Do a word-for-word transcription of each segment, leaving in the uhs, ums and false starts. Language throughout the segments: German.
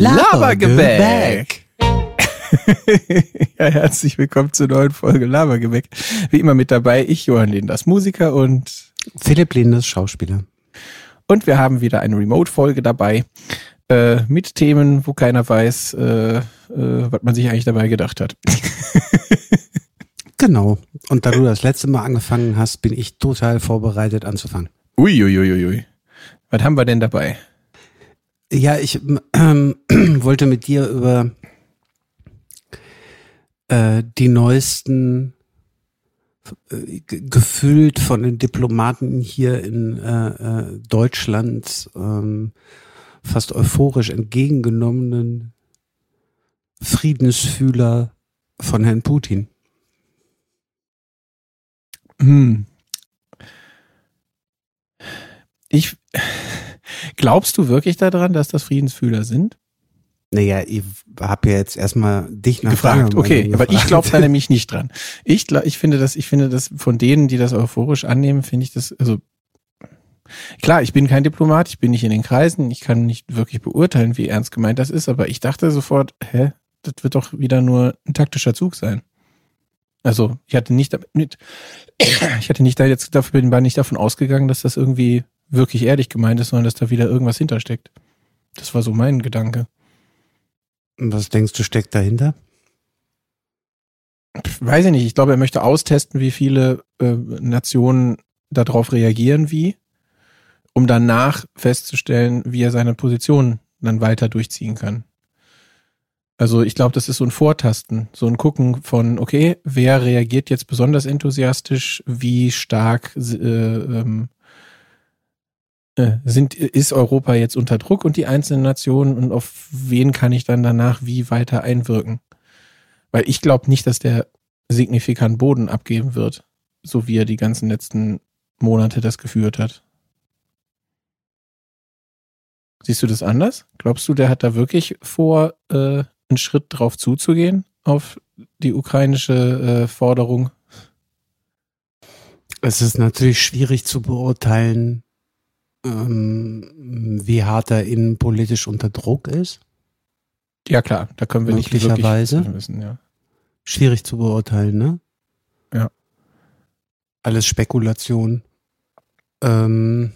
Labergebäck. Ja, herzlich willkommen zur neuen Folge Labergebäck. Wie immer mit dabei ich, Johann Linders, Musiker, und Philipp Linders, Schauspieler. Und wir haben wieder eine Remote-Folge dabei äh, mit Themen, wo keiner weiß, äh, äh, was man sich eigentlich dabei gedacht hat. Genau. Und da du das letzte Mal angefangen hast, bin ich total vorbereitet anzufangen. Uiuiuiui. Ui, ui. Was haben wir denn dabei? Ja, ich ähm, wollte mit dir über äh, die neuesten, äh, g- gefühlt von den Diplomaten hier in äh, äh, Deutschland ähm, fast euphorisch entgegengenommenen Friedensfühler von Herrn Putin. Hm. Ich glaubst du wirklich daran, dass das Friedensfühler sind? Naja, ich habe ja jetzt erstmal dich nach Gefragt, deiner okay, Meinung aber ich gefragt. glaube da nämlich nicht dran. Ich glaub, ich finde das, ich finde das von denen, die das euphorisch annehmen, finde ich das, also klar, ich bin kein Diplomat, ich bin nicht in den Kreisen, ich kann nicht wirklich beurteilen, wie ernst gemeint das ist, aber ich dachte sofort, hä, das wird doch wieder nur ein taktischer Zug sein. Also ich hatte nicht damit, ich hatte nicht da jetzt dafür bin nicht davon ausgegangen, dass das irgendwie wirklich ehrlich gemeint ist, sondern dass da wieder irgendwas hintersteckt. Das war so mein Gedanke. Was denkst du, steckt dahinter? Weiß ich nicht. Ich glaube, er möchte austesten, wie viele äh, Nationen darauf reagieren, wie, um danach festzustellen, wie er seine Position dann weiter durchziehen kann. Also ich glaube, das ist so ein Vortasten, so ein Gucken von, okay, wer reagiert jetzt besonders enthusiastisch, wie stark äh, ähm, äh, sind, ist Europa jetzt unter Druck und die einzelnen Nationen und auf wen kann ich dann danach wie weiter einwirken. Weil ich glaube nicht, dass der signifikant Boden abgeben wird, so wie er die ganzen letzten Monate das geführt hat. Siehst du das anders? Glaubst du, der hat da wirklich vor, äh, einen Schritt drauf zuzugehen, auf die ukrainische äh, Forderung? Es ist natürlich schwierig zu beurteilen, ähm, wie hart er innenpolitisch unter Druck ist. Ja klar, da können wir nicht Möglicherweise. wirklich wissen, ja. Schwierig zu beurteilen, ne? Ja. Alles Spekulation. Ähm,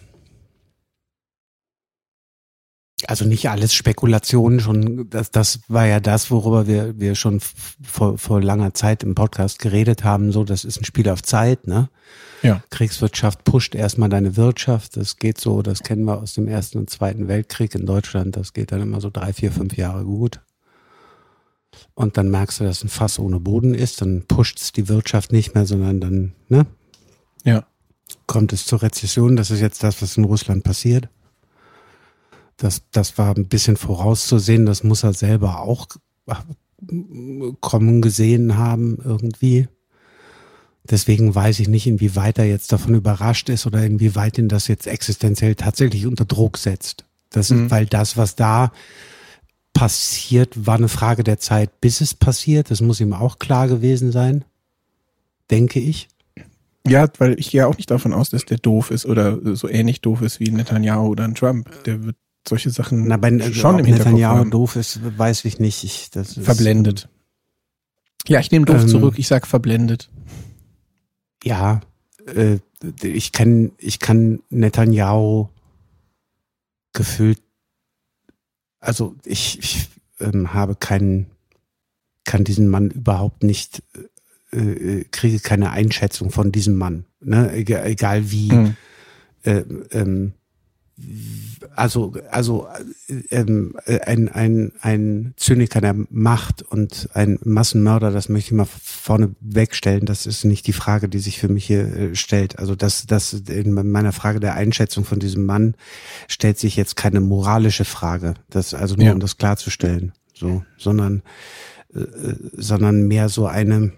also nicht alles Spekulation, schon das, das war ja das, worüber wir, wir schon f- vor, vor langer Zeit im Podcast geredet haben. So, das ist ein Spiel auf Zeit, ne? Ja. Kriegswirtschaft pusht erstmal deine Wirtschaft. Das geht so, das kennen wir aus dem Ersten und Zweiten Weltkrieg in Deutschland. Das geht dann immer so drei, vier, fünf Jahre gut. Und dann merkst du, dass ein Fass ohne Boden ist. Dann pusht es die Wirtschaft nicht mehr, sondern dann, ne? Ja. Kommt es zur Rezession. Das ist jetzt das, was in Russland passiert. Das, das war ein bisschen vorauszusehen. Das muss er selber auch kommen gesehen haben irgendwie. Deswegen weiß ich nicht, inwieweit er jetzt davon überrascht ist oder inwieweit ihn das jetzt existenziell tatsächlich unter Druck setzt. Das Mhm. ist, weil das, was da passiert, war eine Frage der Zeit, bis es passiert. Das muss ihm auch klar gewesen sein, denke ich. Ja, weil ich gehe auch nicht davon aus, dass der doof ist oder so ähnlich doof ist wie Netanyahu oder ein Trump. Der wird solche Sachen Na, wenn schon ob im Hinterkopf Netanyahu haben. doof ist, weiß ich nicht. Ich, das ist, Verblendet. Ja, ich nehme doof Ähm, zurück, ich sag verblendet. Ja, äh, ich kann, ich kann Netanyahu gefühlt, also ich, ich ähm, habe keinen, kann diesen Mann überhaupt nicht, äh, kriege keine Einschätzung von diesem Mann, ne? Egal, egal wie, Mhm. äh, ähm, also, also ähm, ein, ein, ein Zyniker der Macht und ein Massenmörder, das möchte ich mal vorne wegstellen. Das ist nicht die Frage, die sich für mich hier äh, stellt. Also das, das in meiner Frage der Einschätzung von diesem Mann stellt sich jetzt keine moralische Frage. Das also nur Ja. um das klarzustellen, so, sondern äh, sondern mehr so eine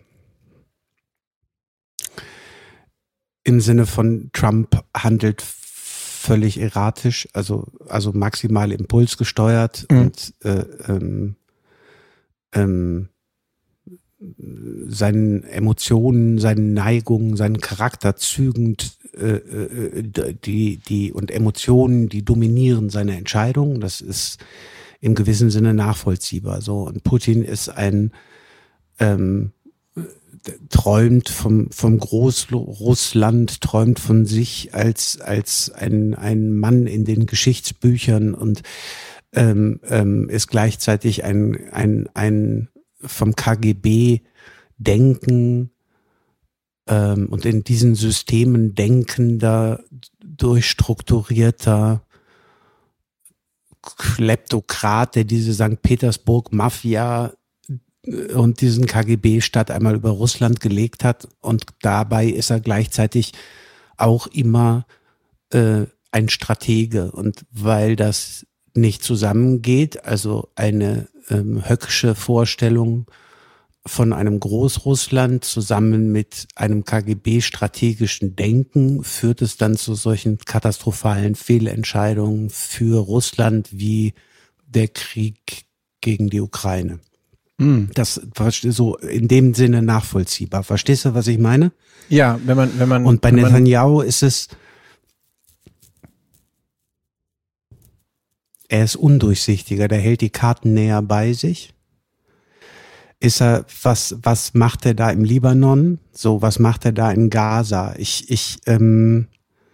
im Sinne von Trump handelt völlig erratisch, also also maximal impulsgesteuert Mhm. und äh, ähm, ähm, seinen Emotionen, seinen Neigungen, seinen Charakterzügen, äh, äh, die die und Emotionen, die dominieren seine Entscheidungen. Das ist im gewissen Sinne nachvollziehbar. So, und Putin ist ein ähm, träumt vom vom Großrussland, träumt von sich als als ein ein Mann in den Geschichtsbüchern und ähm, ähm, ist gleichzeitig ein ein ein vom K G B denken ähm, und in diesen Systemen denkender, durchstrukturierter Kleptokrat, der diese Sankt Petersburg-Mafia und diesen K G B-Staat einmal über Russland gelegt hat, und dabei ist er gleichzeitig auch immer äh, ein Stratege, und weil das nicht zusammengeht, also eine ähm, höckische Vorstellung von einem Großrussland zusammen mit einem K G B-strategischen Denken, führt es dann zu solchen katastrophalen Fehlentscheidungen für Russland wie der Krieg gegen die Ukraine. Das ist so in dem Sinne nachvollziehbar. Verstehst du, was ich meine? Ja, wenn man, wenn man. Und bei Netanyahu ist es, er ist undurchsichtiger, der hält die Karten näher bei sich. Ist er, was, was macht er da im Libanon? So, was macht er da in Gaza? Ich, ich, ähm,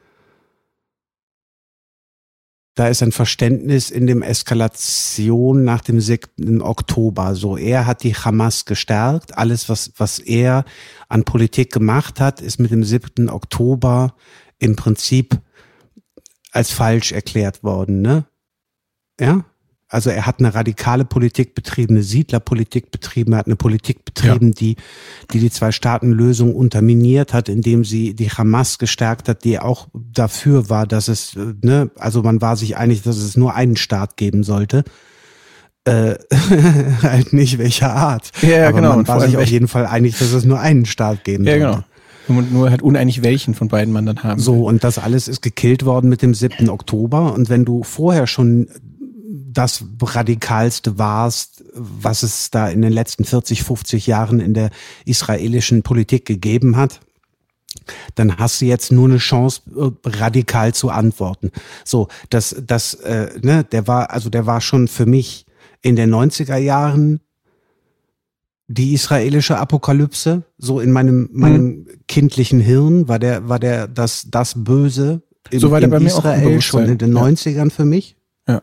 da ist ein Verständnis in dem Eskalation nach dem siebten Oktober. So, er hat die Hamas gestärkt. Alles, was, was er an Politik gemacht hat, ist mit dem siebten Oktober im Prinzip als falsch erklärt worden, ne? Ja? Also er hat eine radikale Politik betrieben, eine Siedlerpolitik betrieben, er hat eine Politik betrieben, ja, die, die die Zwei-Staaten-Lösung unterminiert hat, indem sie die Hamas gestärkt hat, die auch dafür war, dass es, ne, also man war sich einig, dass es nur einen Staat geben sollte. Äh, halt nicht welcher Art. Ja, ja, aber genau. Man war sich auf jeden Fall einig, dass es nur einen Staat geben ja, sollte. Ja, genau. Und nur halt uneinig, welchen von beiden man dann haben So, will. und das alles ist gekillt worden mit dem siebten Oktober. Und wenn du vorher schon das Radikalste warst, was es da in den letzten vierzig, fünfzig Jahren in der israelischen Politik gegeben hat, dann hast du jetzt nur eine Chance, radikal zu antworten. So, das, das, äh, ne, der war, also der war schon für mich in den neunziger Jahren die israelische Apokalypse. So in meinem, meinem mhm. kindlichen Hirn war der, war der das, das Böse in, so war der in bei mir Israel auch schon in den ja. neunzigern für mich. Ja.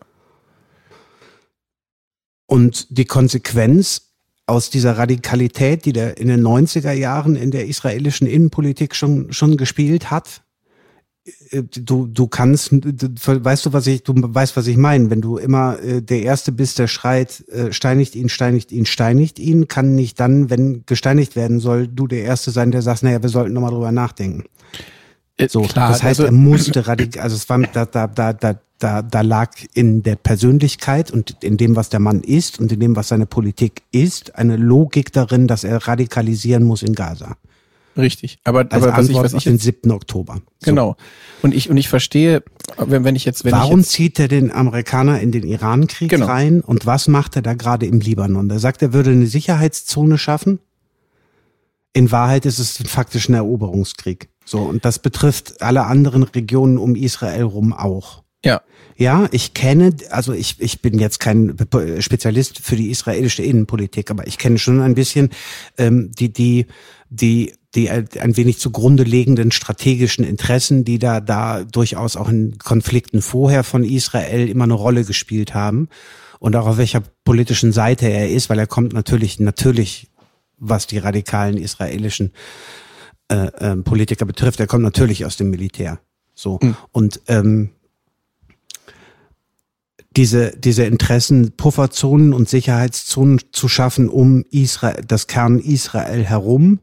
Und die Konsequenz aus dieser Radikalität, die der in den neunziger Jahren in der israelischen Innenpolitik schon schon gespielt hat, du du kannst, du, weißt du, was ich, du weißt, was ich meine, wenn du immer äh, der Erste bist, der schreit, äh, steinigt ihn, steinigt ihn, steinigt ihn, kann nicht dann, wenn gesteinigt werden soll, du der Erste sein, der sagt, naja, wir sollten nochmal drüber nachdenken. So, Klar, das heißt, also, er musste radikal, also es war, da, da, da, da, da, da lag in der Persönlichkeit und in dem, was der Mann ist und in dem, was seine Politik ist, eine Logik darin, dass er radikalisieren muss in Gaza. Richtig, aber, Als aber was Antwort ich, was auf ich den jetzt, siebten Oktober. So. Genau. Und ich, und ich verstehe, wenn, wenn ich jetzt, wenn Warum ich jetzt, zieht er den Amerikaner in den Irankrieg genau. rein und was macht er da gerade im Libanon? Er sagt, er würde eine Sicherheitszone schaffen. In Wahrheit ist es faktisch ein Eroberungskrieg. So, und das betrifft alle anderen Regionen um Israel rum auch. Ja. Ja, ich kenne, also ich, ich bin jetzt kein Spezialist für die israelische Innenpolitik, aber ich kenne schon ein bisschen ähm, die, die, die, die ein wenig zugrunde liegenden strategischen Interessen, die da, da durchaus auch in Konflikten vorher von Israel immer eine Rolle gespielt haben. Und auch auf welcher politischen Seite er ist, weil er kommt natürlich, natürlich, was die radikalen israelischen äh, äh, Politiker betrifft, er kommt natürlich aus dem Militär. So. Mhm. Und ähm, diese diese Interessen, Pufferzonen und Sicherheitszonen zu schaffen um Israel, das Kern Israel herum,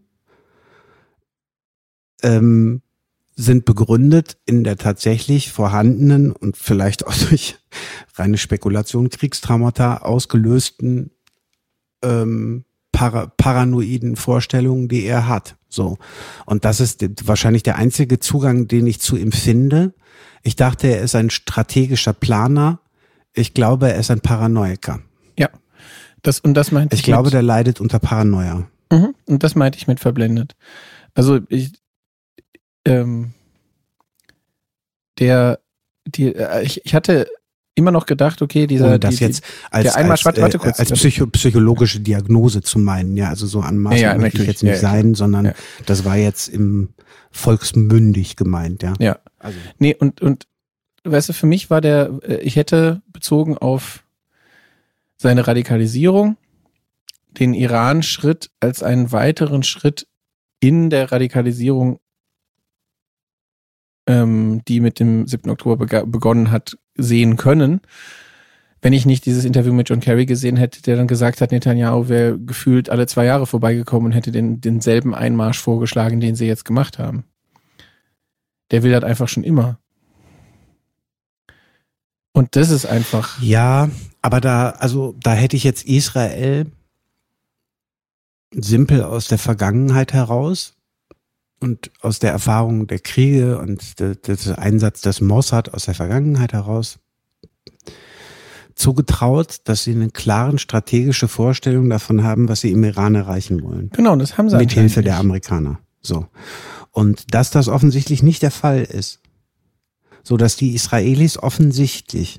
ähm, sind begründet in der tatsächlich vorhandenen und vielleicht auch durch reine Spekulation Kriegstraumata ausgelösten ähm, para, paranoiden Vorstellungen, die er hat. So, und das ist wahrscheinlich der einzige Zugang, den ich zu ihm finde. Ich dachte, er ist ein strategischer Planer. Ich glaube, er ist ein Paranoiker. Ja, das und das meinte ich. Ich glaube, mit, der leidet unter Paranoia. Mhm, und das meinte ich mit verblendet. Also ich, ähm, der, die, ich, ich hatte immer noch gedacht, okay, dieser, das die, jetzt als, der Einmarsch, als, warte, warte äh, kurz. als psycho, psychologische Diagnose zu meinen, ja, also so anmaßen Ja, ja, möchte ich jetzt nicht ja, ja, sein, sondern ja. das war jetzt im volksmündig gemeint, ja. Ja. Also. Nee, und, und, weißt du, für mich war der, ich hätte bezogen auf seine Radikalisierung den Iran-Schritt als einen weiteren Schritt in der Radikalisierung, ähm, die mit dem siebten Oktober bega- begonnen hat, sehen können. Wenn ich nicht dieses Interview mit John Kerry gesehen hätte, der dann gesagt hat, Netanyahu wäre gefühlt alle zwei Jahre vorbeigekommen und hätte den, denselben Einmarsch vorgeschlagen, den sie jetzt gemacht haben. Der will das einfach schon immer. Und das ist einfach... Ja, aber da, also da hätte ich jetzt Israel simpel aus der Vergangenheit heraus und aus der Erfahrung der Kriege und de, des Einsatz des Mossad aus der Vergangenheit heraus zugetraut, dass sie eine klare strategische Vorstellung davon haben, was sie im Iran erreichen wollen. Genau, das haben sie mit Hilfe nicht. der Amerikaner. So. Und dass das offensichtlich nicht der Fall ist, so dass die Israelis offensichtlich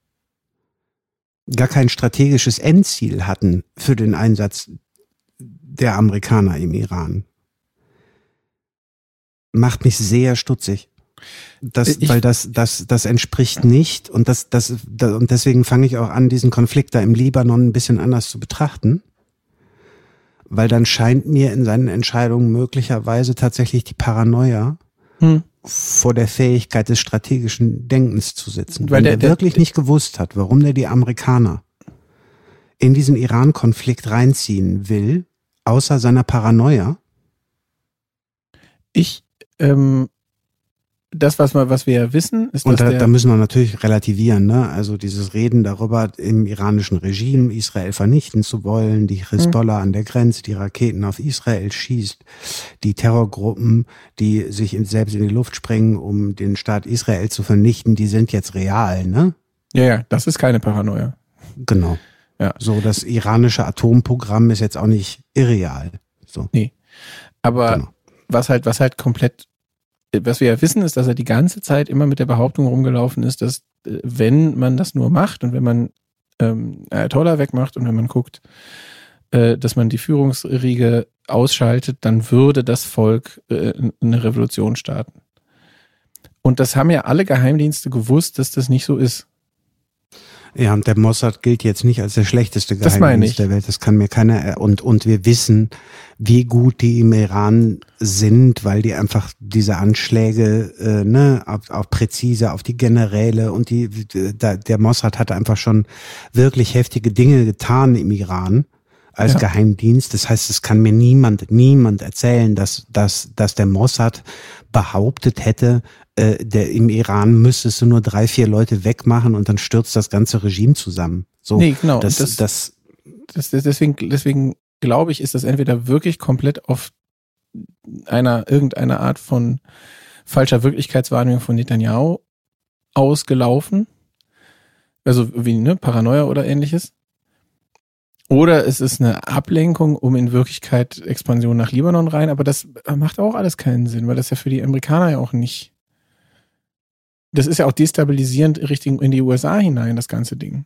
gar kein strategisches Endziel hatten für den Einsatz der Amerikaner im Iran, macht mich sehr stutzig. Das, ich, weil das, das, das entspricht nicht und das, das, das, und deswegen fange ich auch an, diesen Konflikt da im Libanon ein bisschen anders zu betrachten, weil dann scheint mir in seinen Entscheidungen möglicherweise tatsächlich die Paranoia hm. vor der Fähigkeit des strategischen Denkens zu sitzen. Weil Wenn der, der wirklich der, nicht gewusst hat, warum der die Amerikaner in diesen Iran-Konflikt reinziehen will, außer seiner Paranoia. Ich, ähm, das, was wir, was wir ja wissen, ist, und dass da, der da müssen wir natürlich relativieren, ne? Also dieses Reden darüber, im iranischen Regime Israel vernichten zu wollen, die Hisbollah mhm. an der Grenze, die Raketen auf Israel schießt, die Terrorgruppen, die sich in, selbst in die Luft sprengen, um den Staat Israel zu vernichten, die sind jetzt real, ne? Ja, ja, das ist keine Paranoia. Genau. Ja. So, das iranische Atomprogramm ist jetzt auch nicht irreal. So. Nee. Aber genau. was halt, was halt komplett Was wir ja wissen, ist, dass er die ganze Zeit immer mit der Behauptung rumgelaufen ist, dass wenn man das nur macht und wenn man ähm, Ayatollah wegmacht und wenn man guckt, äh, dass man die Führungsriege ausschaltet, dann würde das Volk äh, eine Revolution starten. Und das haben ja alle Geheimdienste gewusst, dass das nicht so ist. Ja, und der Mossad gilt jetzt nicht als der schlechteste Geheimdienst der Welt. Das kann mir keiner. Und und wir wissen, wie gut die im Iran sind, weil die einfach diese Anschläge, äh, ne, auf, auf präzise, auf die Generäle und die, der, der Mossad hat einfach schon wirklich heftige Dinge getan im Iran als ja. Geheimdienst. Das heißt, es kann mir niemand, niemand erzählen, dass, dass, dass der Mossad behauptet hätte, äh, der im Iran müsstest du nur drei, vier Leute wegmachen und dann stürzt das ganze Regime zusammen. So, nee, genau. Das, das, das, das, deswegen, deswegen glaube ich, ist das entweder wirklich komplett auf einer, irgendeiner Art von falscher Wirklichkeitswahrnehmung von Netanyahu ausgelaufen. Also wie, ne, Paranoia oder ähnliches. Oder es ist eine Ablenkung, um in Wirklichkeit Expansion nach Libanon rein, aber das macht auch alles keinen Sinn, weil das ja für die Amerikaner ja auch nicht. Das ist ja auch destabilisierend Richtung in die U S A hinein, das ganze Ding.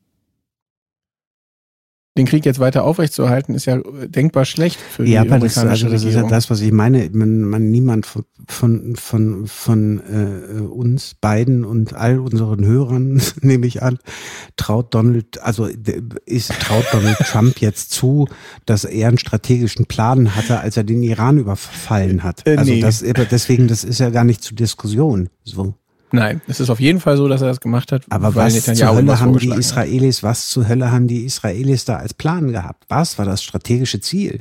Den Krieg jetzt weiter aufrechtzuerhalten, ist ja denkbar schlecht für die ja, aber amerikanische das, also das Regierung. ist ja das, was ich meine. Man, man niemand von von von, von äh, uns beiden und all unseren Hörern, nehme ich an, traut Donald, also ist traut Donald Trump jetzt zu, dass er einen strategischen Plan hatte, als er den Iran überfallen hat. Äh, also nee. das deswegen, das ist ja gar nicht zur Diskussion. So. Nein, es ist auf jeden Fall so, dass er das gemacht hat. Aber weil was Netanyahu zur Hölle was haben die vorgeschlagen Israelis, was zur Hölle haben die Israelis da als Plan gehabt? Was war das strategische Ziel?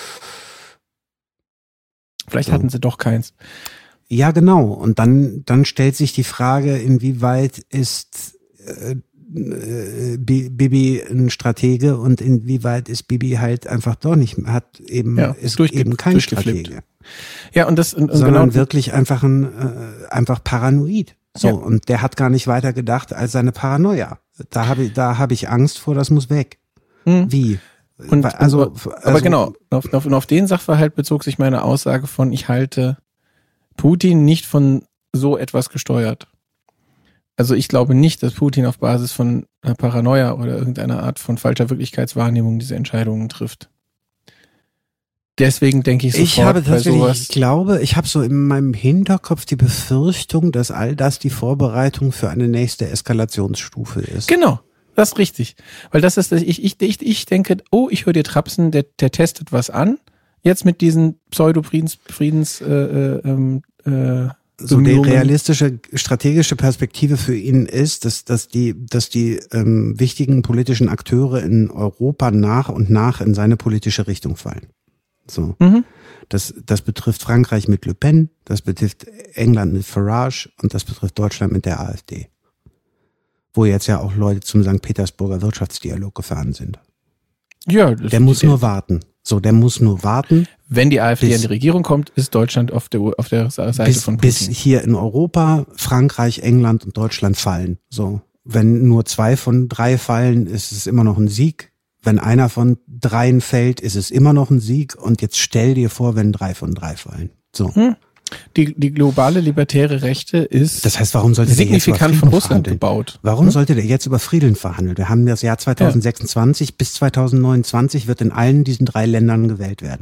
Vielleicht so. hatten sie doch keins. Ja, genau. Und dann, dann stellt sich die Frage, inwieweit ist äh, äh, Bibi ein Stratege und inwieweit ist Bibi halt einfach doch nicht, hat eben, ja, ist eben kein Stratege. Ja, und das, und sondern genau wirklich einfach ein, äh, einfach paranoid. So. Ja. Und der hat gar nicht weiter gedacht als seine Paranoia. Da habe ich, da habe ich Angst vor, das muss weg. Hm. Wie? Und, also, also, aber genau, auf, auf, auf den Sachverhalt bezog sich meine Aussage von, ich halte Putin nicht von so etwas gesteuert. Also ich glaube nicht, dass Putin auf Basis von einer Paranoia oder irgendeiner Art von falscher Wirklichkeitswahrnehmung diese Entscheidungen trifft. Deswegen denke ich sofort ich habe bei sowas. Ich glaube, ich habe so in meinem Hinterkopf die Befürchtung, dass all das die Vorbereitung für eine nächste Eskalationsstufe ist. Genau, das ist richtig. Weil das ist, ich, ich, ich, ich denke, oh, ich höre dir Trapsen, der, der testet was an. Jetzt mit diesen Pseudo-Friedens, Friedens, äh, äh, äh, so die realistische strategische Perspektive für ihn ist, dass, dass die, dass die ähm, wichtigen politischen Akteure in Europa nach und nach in seine politische Richtung fallen. So. Mhm. Das, das betrifft Frankreich mit Le Pen, das betrifft England mit Farage und das betrifft Deutschland mit der AfD. Wo jetzt ja auch Leute zum Sankt Petersburger Wirtschaftsdialog gefahren sind. Ja, das der muss nur warten. So, der muss nur warten. Wenn die AfD bis, in die Regierung kommt, ist Deutschland auf der, auf der Seite bis, von Putin. Bis hier in Europa Frankreich, England und Deutschland fallen. So, wenn nur zwei von drei fallen, ist es immer noch ein Sieg. Wenn einer von dreien fällt, ist es immer noch ein Sieg. Und jetzt stell dir vor, wenn drei von drei fallen. So. Hm. Die, die globale libertäre Rechte ist das heißt, warum sollte signifikant der jetzt von Russland gebaut. Warum hm? sollte der jetzt über Frieden verhandeln? Wir haben das Jahr zwanzig sechsundzwanzig, ja. Bis zwanzig neunundzwanzig wird in allen diesen drei Ländern gewählt werden.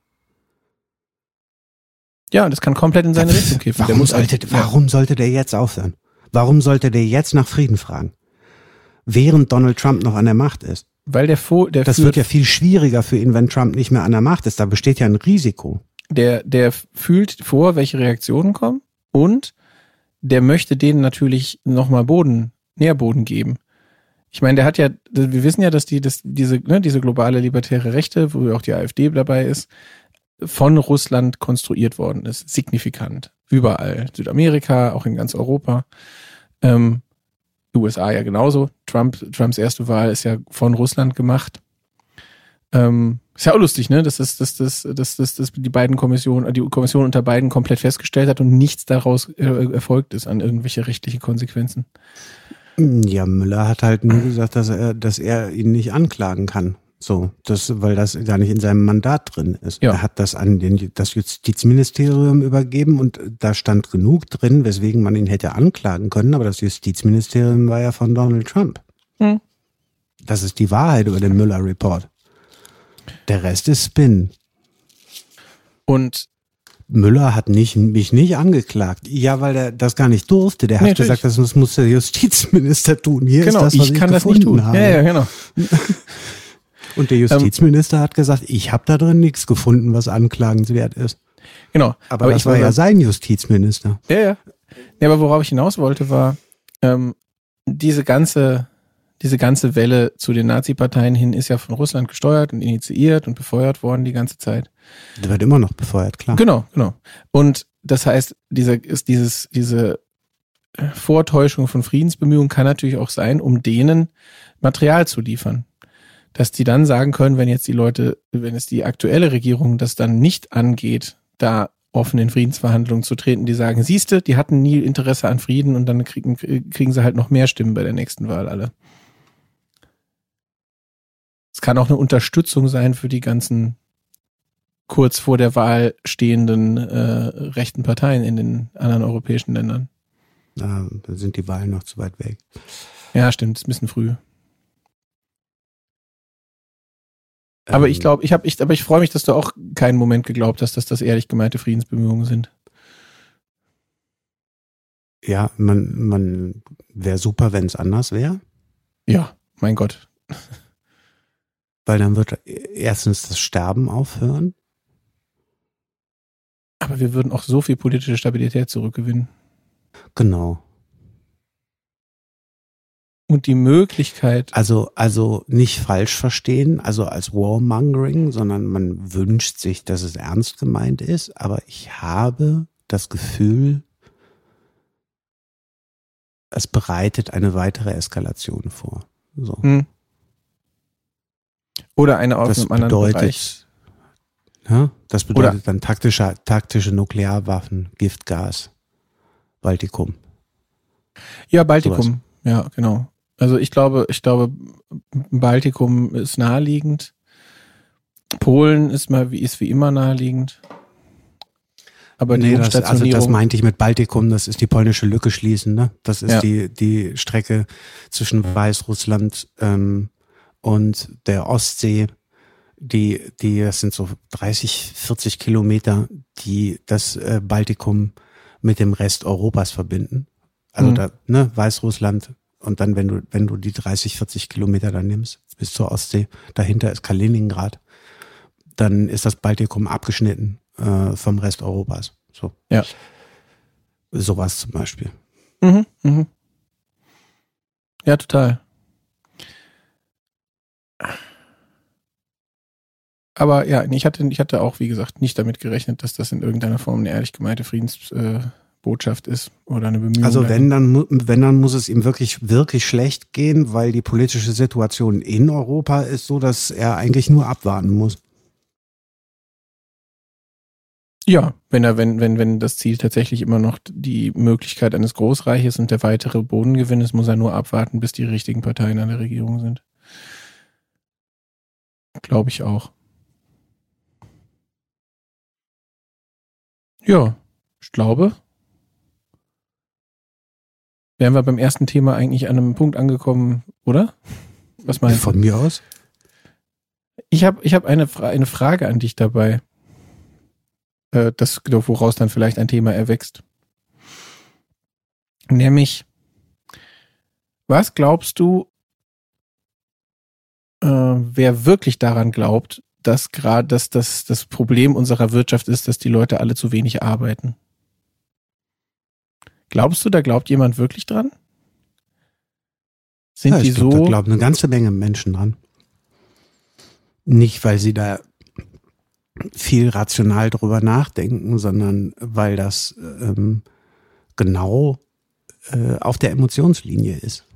Ja, das kann komplett in seine ja, Richtung kippen. Warum, sollte, warum sollte der jetzt aufhören? Warum sollte der jetzt nach Frieden fragen? Während Donald Trump noch an der Macht ist. Weil der, der Das wird ja viel schwieriger für ihn, wenn Trump nicht mehr an der Macht ist. Da besteht ja ein Risiko. Der, der fühlt vor, welche Reaktionen kommen und der möchte denen natürlich nochmal Boden, Nährboden geben. Ich meine, der hat ja, wir wissen ja, dass die, dass diese, ne, diese globale libertäre Rechte, wo auch die AfD dabei ist, von Russland konstruiert worden ist. Signifikant. Überall. Südamerika, auch in ganz Europa. Ähm, U S A ja genauso. Trump, Trumps erste Wahl ist ja von Russland gemacht. Ähm, ist ja auch lustig, ne? Dass das, dass das, dass das, dass die beiden Kommissionen, die Kommission unter beiden komplett festgestellt hat und nichts daraus äh, erfolgt ist an irgendwelche rechtliche Konsequenzen. Ja, Müller hat halt nur gesagt, dass er, dass er ihn nicht anklagen kann. So, das, weil das gar nicht in seinem Mandat drin ist. Ja. Er hat das an den, das Justizministerium übergeben und da stand genug drin, weswegen man ihn hätte anklagen können, aber das Justizministerium war ja von Donald Trump. Hm. Das ist die Wahrheit über den Müller-Report. Der Rest ist Spin. Und Müller hat nicht, mich nicht angeklagt. Ja, weil er das gar nicht durfte. Der nee, hat gesagt, das muss der Justizminister tun. Hier genau, ist das, was ich, ich kann gefunden das nicht tun. habe. Ja, ja, genau. Und der Justizminister ähm, hat gesagt, ich habe da drin nichts gefunden, was anklagenswert ist. Genau. Aber, aber das war ja sein Justizminister. Ja, ja. Ja, aber worauf ich hinaus wollte, war ähm, diese ganze diese ganze Welle zu den Nazi-Parteien hin ist ja von Russland gesteuert und initiiert und befeuert worden die ganze Zeit. Der wird immer noch befeuert, klar. Genau, genau. Und das heißt, dieser ist dieses diese Vortäuschung von Friedensbemühungen kann natürlich auch sein, um denen Material zu liefern. Dass die dann sagen können, wenn jetzt die Leute, wenn es die aktuelle Regierung das dann nicht angeht, da offen in Friedensverhandlungen zu treten, die sagen, siehste, die hatten nie Interesse an Frieden und dann kriegen, kriegen sie halt noch mehr Stimmen bei der nächsten Wahl alle. Es kann auch eine Unterstützung sein für die ganzen kurz vor der Wahl stehenden äh, rechten Parteien in den anderen europäischen Ländern. Da sind die Wahlen noch zu weit weg. Ja, stimmt, ist ein bisschen früh. Aber ich glaube, ich habe, ich, aber ich freue mich, dass du auch keinen Moment geglaubt hast, dass das ehrlich gemeinte Friedensbemühungen sind. Ja, man, man wäre super, wenn es anders wäre. Ja, mein Gott. Weil dann wird erstens das Sterben aufhören. Aber wir würden auch so viel politische Stabilität zurückgewinnen. Genau. Und die Möglichkeit. Also, also nicht falsch verstehen, also als Warmongering, sondern man wünscht sich, dass es ernst gemeint ist. Aber ich habe das Gefühl, es bereitet eine weitere Eskalation vor. So. Hm. Oder eine aus einem anderen bedeutet, Bereich. Ja, das bedeutet Oder dann taktische, taktische Nuklearwaffen, Giftgas, Baltikum. Ja, Baltikum. Sowas. Ja, genau. Also ich glaube, ich glaube, Baltikum ist naheliegend. Polen ist mal wie ist wie immer naheliegend. Aber die nee, das, also Umstationierung, das meinte ich mit Baltikum, das ist die polnische Lücke schließen, ne? Das ist Ja. die die Strecke zwischen Weißrussland ähm, und der Ostsee, die die das sind so dreißig, vierzig Kilometer, die das äh, Baltikum mit dem Rest Europas verbinden. Also Mhm. da, ne, Weißrussland und dann, wenn du wenn du die dreißig, vierzig Kilometer dann nimmst bis zur Ostsee, dahinter ist Kaliningrad, dann ist das Baltikum abgeschnitten äh, vom Rest Europas. So. Ja. Sowas zum Beispiel. Mhm, mhm. Ja, total. Aber ja, ich hatte, ich hatte auch, wie gesagt, nicht damit gerechnet, dass das in irgendeiner Form eine ehrlich gemeinte Friedensbotschaft äh, ist oder eine Bemühung. Also wenn dann, mu- wenn dann muss es ihm wirklich, wirklich schlecht gehen, weil die politische Situation in Europa ist so, dass er eigentlich nur abwarten muss. Ja, wenn er, wenn, wenn, wenn das Ziel tatsächlich immer noch die Möglichkeit eines Großreiches und der weitere Bodengewinn ist, muss er nur abwarten, bis die richtigen Parteien an der Regierung sind. Glaube ich auch. Ja, ich glaube, wären wir beim ersten Thema eigentlich an einem Punkt angekommen, oder? Was meinst du? Von mir aus? Ich habe ich hab eine, Fra- eine Frage an dich dabei. Äh, das, woraus dann vielleicht ein Thema erwächst. Nämlich, was glaubst du, äh, wer wirklich daran glaubt, dass gerade dass das, das Problem unserer Wirtschaft ist, dass die Leute alle zu wenig arbeiten? Glaubst du, da glaubt jemand wirklich dran? Sind Ja, die ich glaub, so? da glauben eine ganze Menge Menschen dran. Nicht, weil sie da viel rational drüber nachdenken, sondern weil das ähm, genau äh, auf der Emotionslinie ist.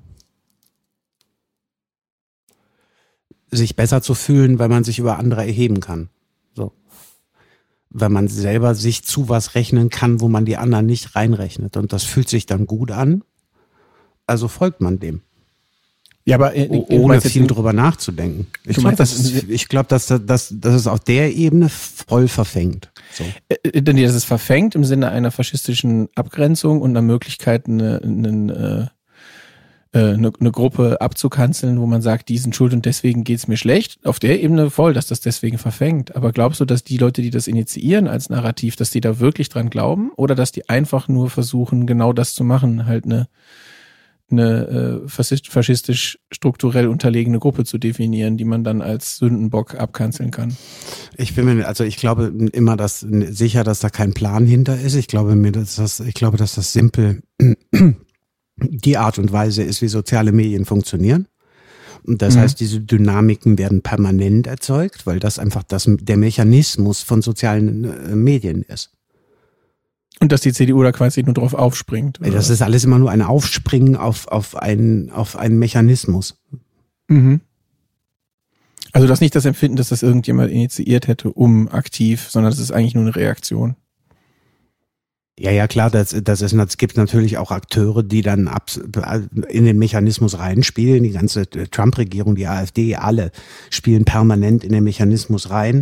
Sich besser zu fühlen, weil man sich über andere erheben kann. So. Weil man selber sich zu was rechnen kann, wo man die anderen nicht reinrechnet. Und das fühlt sich dann gut an. Also folgt man dem. Ja, aber äh, O- du ohne meinst jetzt viel in- drüber nachzudenken. Ich Du glaube, meinst das, das in- ist- ich glaub, dass, das, dass, dass es auf der Ebene voll verfängt. So. Äh, äh, nee, das ist verfängt im Sinne einer faschistischen Abgrenzung und einer Möglichkeit, eine, eine, äh, eine, eine Gruppe abzukanzeln, wo man sagt, die sind schuld und deswegen geht's mir schlecht. Auf der Ebene voll, dass das deswegen verfängt. Aber glaubst du, dass die Leute, die das initiieren als Narrativ, dass die da wirklich dran glauben oder dass die einfach nur versuchen, genau das zu machen, halt eine, eine äh, faschist- faschistisch strukturell unterlegene Gruppe zu definieren, die man dann als Sündenbock abkanzeln kann? Ich bin mir, also ich glaube immer, dass sicher, dass da kein Plan hinter ist. Ich glaube mir, dass das, ich glaube, dass das simpel die Art und Weise ist, wie soziale Medien funktionieren. Und das Mhm. heißt, diese Dynamiken werden permanent erzeugt, weil das einfach das, der Mechanismus von sozialen äh, Medien ist. Und dass die C D U da quasi nur drauf aufspringt. Oder? Das ist alles immer nur ein Aufspringen auf, auf, einen, auf einen Mechanismus. Mhm. Also das ist nicht das Empfinden, dass das irgendjemand initiiert hätte, um aktiv, sondern das ist eigentlich nur eine Reaktion. Ja, ja, klar, das, das ist, es gibt natürlich auch Akteure, die dann ab, in den Mechanismus reinspielen. Die ganze Trump-Regierung, die AfD, alle spielen permanent in den Mechanismus rein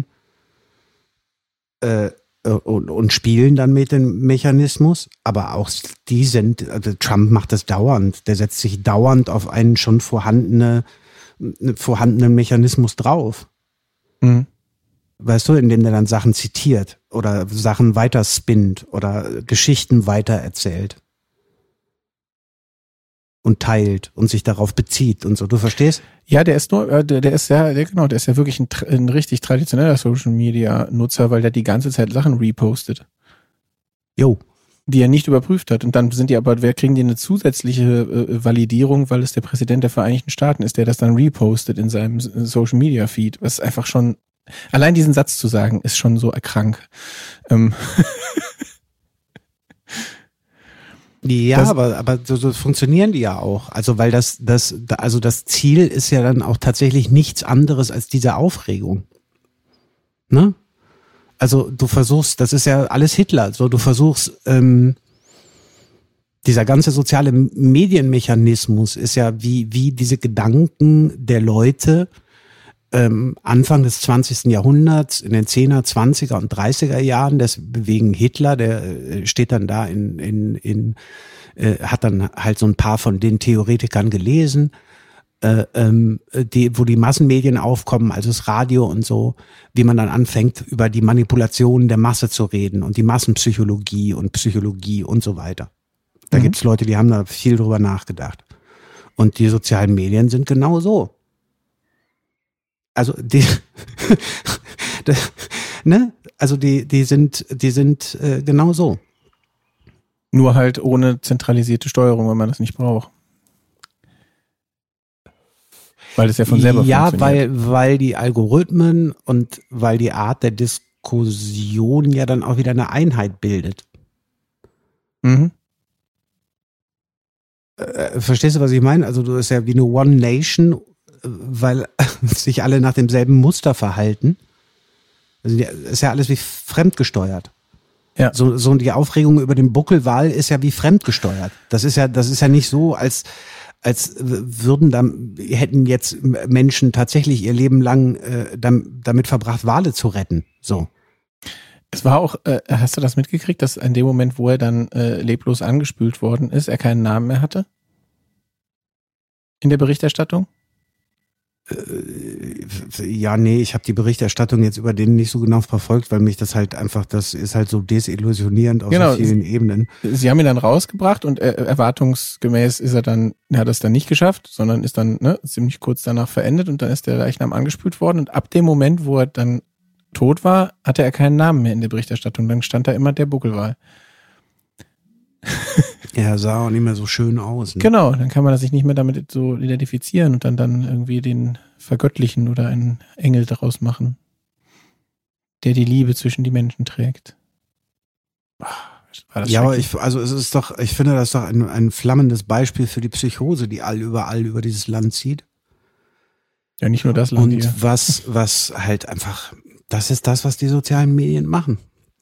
äh, und, und spielen dann mit dem Mechanismus. Aber auch die sind, also Trump macht das dauernd. Der setzt sich dauernd auf einen schon vorhandene, vorhandenen Mechanismus drauf. Mhm. Weißt du, indem der dann Sachen zitiert oder Sachen weiter spinnt oder Geschichten weiter erzählt und teilt und sich darauf bezieht und so. Du verstehst? Ja, der ist nur, äh, der, der ist ja, der, genau, der ist ja wirklich ein, ein richtig traditioneller Social Media Nutzer, weil der die ganze Zeit Sachen repostet, Jo. die er nicht überprüft hat. Und dann sind die aber, wer kriegen die eine zusätzliche äh, Validierung, weil es der Präsident der Vereinigten Staaten ist, der das dann repostet in seinem Social Media Feed, was einfach schon, allein diesen Satz zu sagen, ist schon so krank. Ähm. Ja, Das- aber, aber so, so funktionieren die ja auch. Also, weil das, das, also das Ziel ist ja dann auch tatsächlich nichts anderes als diese Aufregung. Ne? Also, du versuchst, das ist ja alles Hitler, so, du versuchst, ähm, dieser ganze soziale Medienmechanismus ist ja wie, wie diese Gedanken der Leute ähm, Anfang des zwanzigsten Jahrhunderts, in den zehner, zwanziger und dreißiger Jahren, deswegen Hitler, der äh, steht dann da in, in, in äh, hat dann halt so ein paar von den Theoretikern gelesen, äh, ähm, die, wo die Massenmedien aufkommen, also das Radio und so, wie man dann anfängt, über die Manipulation der Masse zu reden und die Massenpsychologie und Psychologie und so weiter. Da mhm. gibt's Leute, die haben da viel drüber nachgedacht. Und die sozialen Medien sind genau so. Also die, das, ne? Also die, die sind, die sind äh, genau so. Nur halt ohne zentralisierte Steuerung, wenn man das nicht braucht. Weil das ja von selber ja, funktioniert. Ja, weil, weil die Algorithmen und weil die Art der Diskussion ja dann auch wieder eine Einheit bildet. Mhm. Äh, verstehst du, was ich meine? Also du ist ja wie eine One Nation, weil sich alle nach demselben Muster verhalten. Also ist ja alles wie fremdgesteuert. Ja. So, so die Aufregung über den Buckelwal ist ja wie fremdgesteuert. Das ist ja, das ist ja nicht so, als als würden da, hätten jetzt Menschen tatsächlich ihr Leben lang äh, damit verbracht, Wale zu retten. So. Es war auch, äh, hast du das mitgekriegt, dass in dem Moment, wo er dann äh, leblos angespült worden ist, er keinen Namen mehr hatte? In der Berichterstattung? Ja, nee, ich habe die Berichterstattung jetzt über den nicht so genau verfolgt, weil mich das halt einfach, das ist halt so desillusionierend auf genau. so vielen Ebenen. Sie haben ihn dann rausgebracht und er, erwartungsgemäß ist er dann, er hat es dann nicht geschafft, sondern ist dann ne, ziemlich kurz danach verendet und dann ist der Leichnam angespült worden und ab dem Moment, wo er dann tot war, hatte er keinen Namen mehr in der Berichterstattung, dann stand da immer der Buckelwal. Er sah auch nicht mehr so schön aus. Ne? Genau, dann kann man sich nicht mehr damit so identifizieren und dann, dann irgendwie den vergöttlichen oder einen Engel daraus machen, der die Liebe zwischen die Menschen trägt. War das ja, aber ich, also es ist doch, ich finde das doch ein, ein flammendes Beispiel für die Psychose, die all überall über dieses Land zieht. Ja, nicht nur das Land Und hier. was, was halt einfach, das ist das, was die sozialen Medien machen.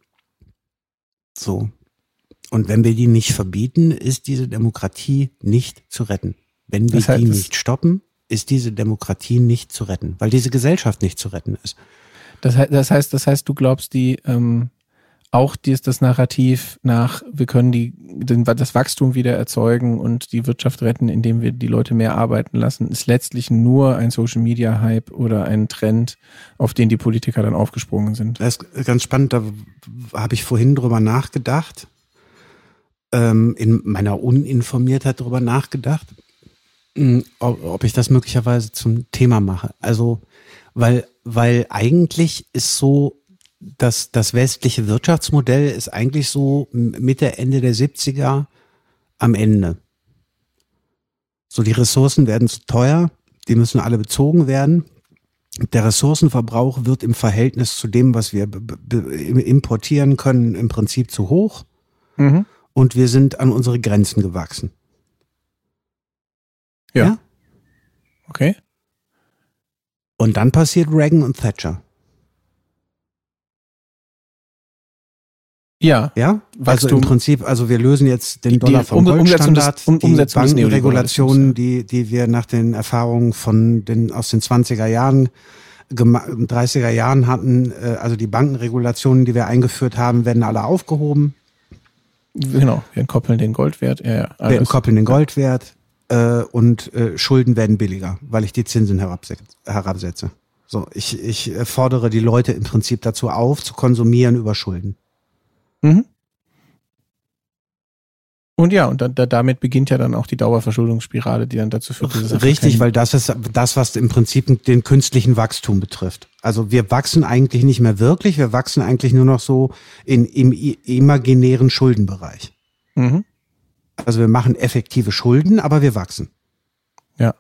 So. Und wenn wir die nicht verbieten, ist diese Demokratie nicht zu retten. Wenn wir das heißt, die nicht stoppen, ist diese Demokratie nicht zu retten, weil diese Gesellschaft nicht zu retten ist. Das heißt, das heißt, das heißt, du glaubst, die ähm, auch die ist das Narrativ nach, wir können die den, das Wachstum wieder erzeugen und die Wirtschaft retten, indem wir die Leute mehr arbeiten lassen, ist letztlich nur ein Social-Media-Hype oder ein Trend, auf den die Politiker dann aufgesprungen sind. Das ist ganz spannend, da habe ich vorhin drüber nachgedacht. In meiner Uninformiertheit darüber nachgedacht, ob ich das möglicherweise zum Thema mache. Also, weil, weil eigentlich ist so, dass das westliche Wirtschaftsmodell ist eigentlich so Mitte, Ende der siebziger am Ende. So, die Ressourcen werden zu teuer, die müssen alle bezogen werden. Der Ressourcenverbrauch wird im Verhältnis zu dem, was wir importieren können, im Prinzip zu hoch. Mhm. Und wir sind an unsere Grenzen gewachsen. Ja. ja. Okay. Und dann passiert Reagan und Thatcher. Ja. Ja? Also Wachstum. im Prinzip, also wir lösen jetzt den Dollar die vom um, Goldstandard, um, die Bankenregulationen, die, die wir nach den Erfahrungen von den, aus den zwanziger Jahren, dreißiger Jahren hatten, also die Bankenregulationen, die wir eingeführt haben, werden alle aufgehoben. Genau, wir entkoppeln den Goldwert. Ja, ja, wir entkoppeln den Goldwert äh, und äh, Schulden werden billiger, weil ich die Zinsen herabsetze. So, ich, ich fordere die Leute im Prinzip dazu auf, zu konsumieren über Schulden. Mhm. Und ja, und da, da, damit beginnt ja dann auch die Dauerverschuldungsspirale, die dann dazu führt, dass es richtig, weil das ist das, was im Prinzip den künstlichen Wachstum betrifft. Also wir wachsen eigentlich nicht mehr wirklich, wir wachsen eigentlich nur noch so in, im imaginären Schuldenbereich. Mhm. Also wir machen effektive Schulden, aber wir wachsen. Ja.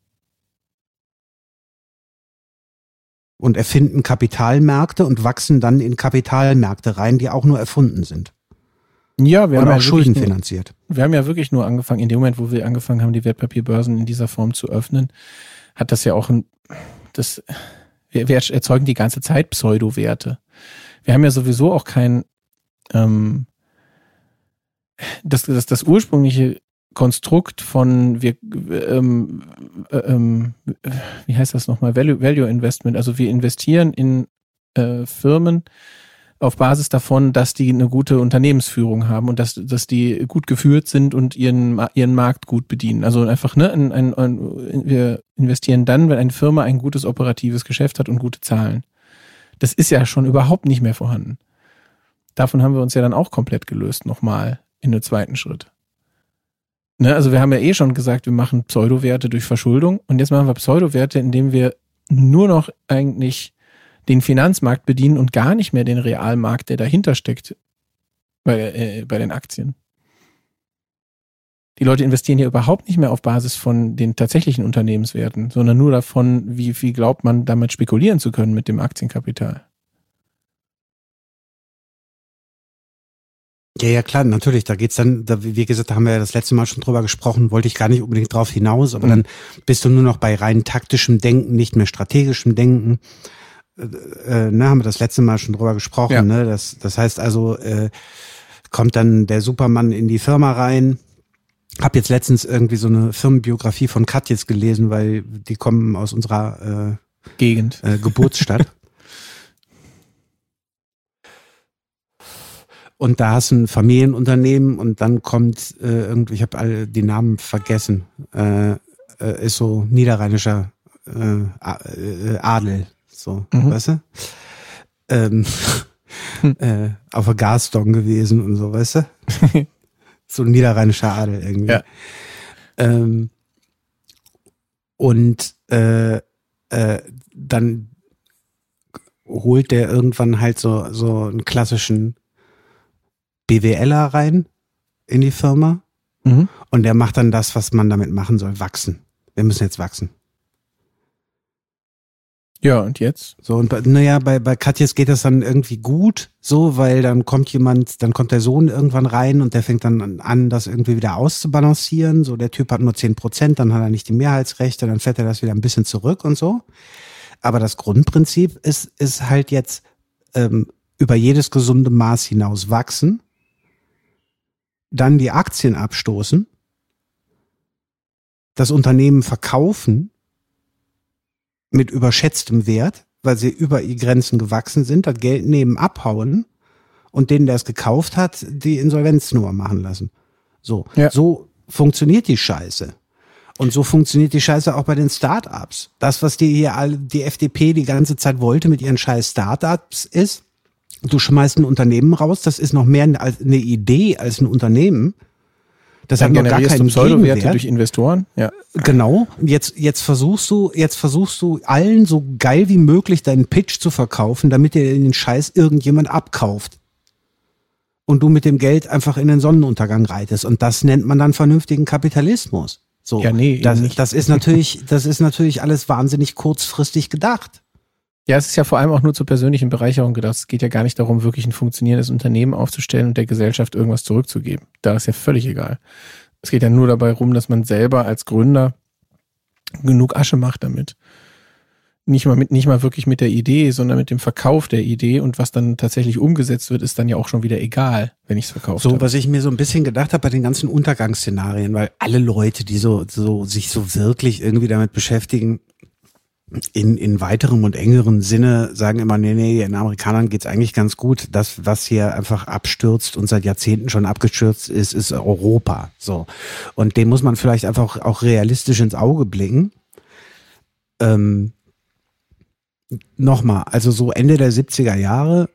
Und erfinden Kapitalmärkte und wachsen dann in Kapitalmärkte rein, die auch nur erfunden sind. Ja, wir und haben auch ja Schulden nur, finanziert. Wir haben ja wirklich nur angefangen, in dem Moment, wo wir angefangen haben, die Wertpapierbörsen in dieser Form zu öffnen, hat das ja auch ein, das, wir, wir erzeugen die ganze Zeit Pseudowerte. Wir haben ja sowieso auch kein, ähm, das, das, das ursprüngliche Konstrukt von wir ähm, ähm, wie heißt das nochmal? Value, Value Investment. Also wir investieren in äh, Firmen auf Basis davon, dass die eine gute Unternehmensführung haben und dass, dass die gut geführt sind und ihren, ihren Markt gut bedienen. Also einfach, ne, ein, ein, ein, wir investieren dann, wenn eine Firma ein gutes operatives Geschäft hat und gute Zahlen. Das ist ja schon überhaupt nicht mehr vorhanden. Davon haben wir uns ja dann auch komplett gelöst, nochmal in einem zweiten Schritt. Ne, also wir haben ja eh schon gesagt, wir machen Pseudowerte durch Verschuldung und jetzt machen wir Pseudowerte, indem wir nur noch eigentlich den Finanzmarkt bedienen und gar nicht mehr den Realmarkt, der dahinter steckt bei, äh, bei den Aktien. Die Leute investieren ja überhaupt nicht mehr auf Basis von den tatsächlichen Unternehmenswerten, sondern nur davon, wie viel glaubt man, damit spekulieren zu können mit dem Aktienkapital. Ja, ja, klar, natürlich. Da geht's dann, da, wie gesagt, da haben wir ja das letzte Mal schon drüber gesprochen, wollte ich gar nicht unbedingt drauf hinaus, aber mhm. dann bist du nur noch bei rein taktischem Denken, nicht mehr strategischem Denken. Äh, ne, haben wir das letzte Mal schon drüber gesprochen. Ja. Ne? Das, das heißt also, äh, kommt dann der Supermann in die Firma rein. Hab jetzt letztens irgendwie so eine Firmenbiografie von Katjes gelesen, weil die kommen aus unserer äh, Gegend, äh, Geburtsstadt. Und da hast du ein Familienunternehmen und dann kommt äh, irgendwie, ich habe alle die Namen vergessen, äh, äh, ist so niederrheinischer äh, Adel, so, mhm. weißt du? Ähm, hm. äh, auf der Gasdong gewesen und so, weißt du? So ein niederrheinischer Adel irgendwie. Ja. Ähm, und äh, äh, dann holt der irgendwann halt so so einen klassischen BWLer rein in die Firma mhm. und der macht dann das, was man damit machen soll, wachsen. Wir müssen jetzt wachsen. Ja, und jetzt? So, und naja, bei, bei Katjes geht das dann irgendwie gut, so, weil dann kommt jemand, dann kommt der Sohn irgendwann rein und der fängt dann an, das irgendwie wieder auszubalancieren. So, der Typ hat nur zehn Prozent, dann hat er nicht die Mehrheitsrechte, dann fährt er das wieder ein bisschen zurück und so. Aber das Grundprinzip ist, ist halt jetzt ähm, über jedes gesunde Maß hinaus wachsen, dann die Aktien abstoßen, das Unternehmen verkaufen mit überschätztem Wert, weil sie über die Grenzen gewachsen sind, das Geld nehmen, abhauen und denen, der es gekauft hat, die Insolvenznummer machen lassen. So, ja. So funktioniert die Scheiße. Und so funktioniert die Scheiße auch bei den Startups. Das, was die hier alle, die F D P die ganze Zeit wollte mit ihren scheiß Startups ist, du schmeißt ein Unternehmen raus, das ist noch mehr eine Idee als ein Unternehmen. Das Dann hat noch gar keinen Pseudowerte durch Investoren. Ja. Genau. Jetzt, jetzt versuchst du, jetzt versuchst du allen so geil wie möglich deinen Pitch zu verkaufen, damit dir den Scheiß irgendjemand abkauft. Und du mit dem Geld einfach in den Sonnenuntergang reitest. Und das nennt man dann vernünftigen Kapitalismus. So. Ja, nee, das, nicht. das ist natürlich, das ist natürlich alles wahnsinnig kurzfristig gedacht. Ja, es ist ja vor allem auch nur zur persönlichen Bereicherung gedacht. Es geht ja gar nicht darum, wirklich ein funktionierendes Unternehmen aufzustellen und der Gesellschaft irgendwas zurückzugeben. Da ist ja völlig egal. Es geht ja nur dabei rum, dass man selber als Gründer genug Asche macht damit. Nicht mal mit, nicht mal wirklich mit der Idee, sondern mit dem Verkauf der Idee und was dann tatsächlich umgesetzt wird, ist dann ja auch schon wieder egal, wenn ich es verkauft so, habe. So, was ich mir so ein bisschen gedacht habe bei den ganzen Untergangsszenarien, weil alle Leute, die so, so, sich so wirklich irgendwie damit beschäftigen, in, in weiterem und engeren Sinne sagen immer, nee, nee, den Amerikanern geht's eigentlich ganz gut. Das, was hier einfach abstürzt und seit Jahrzehnten schon abgestürzt ist, ist Europa. So. Und dem muss man vielleicht einfach auch realistisch ins Auge blicken. Ähm, nochmal, also so Ende der siebziger Jahre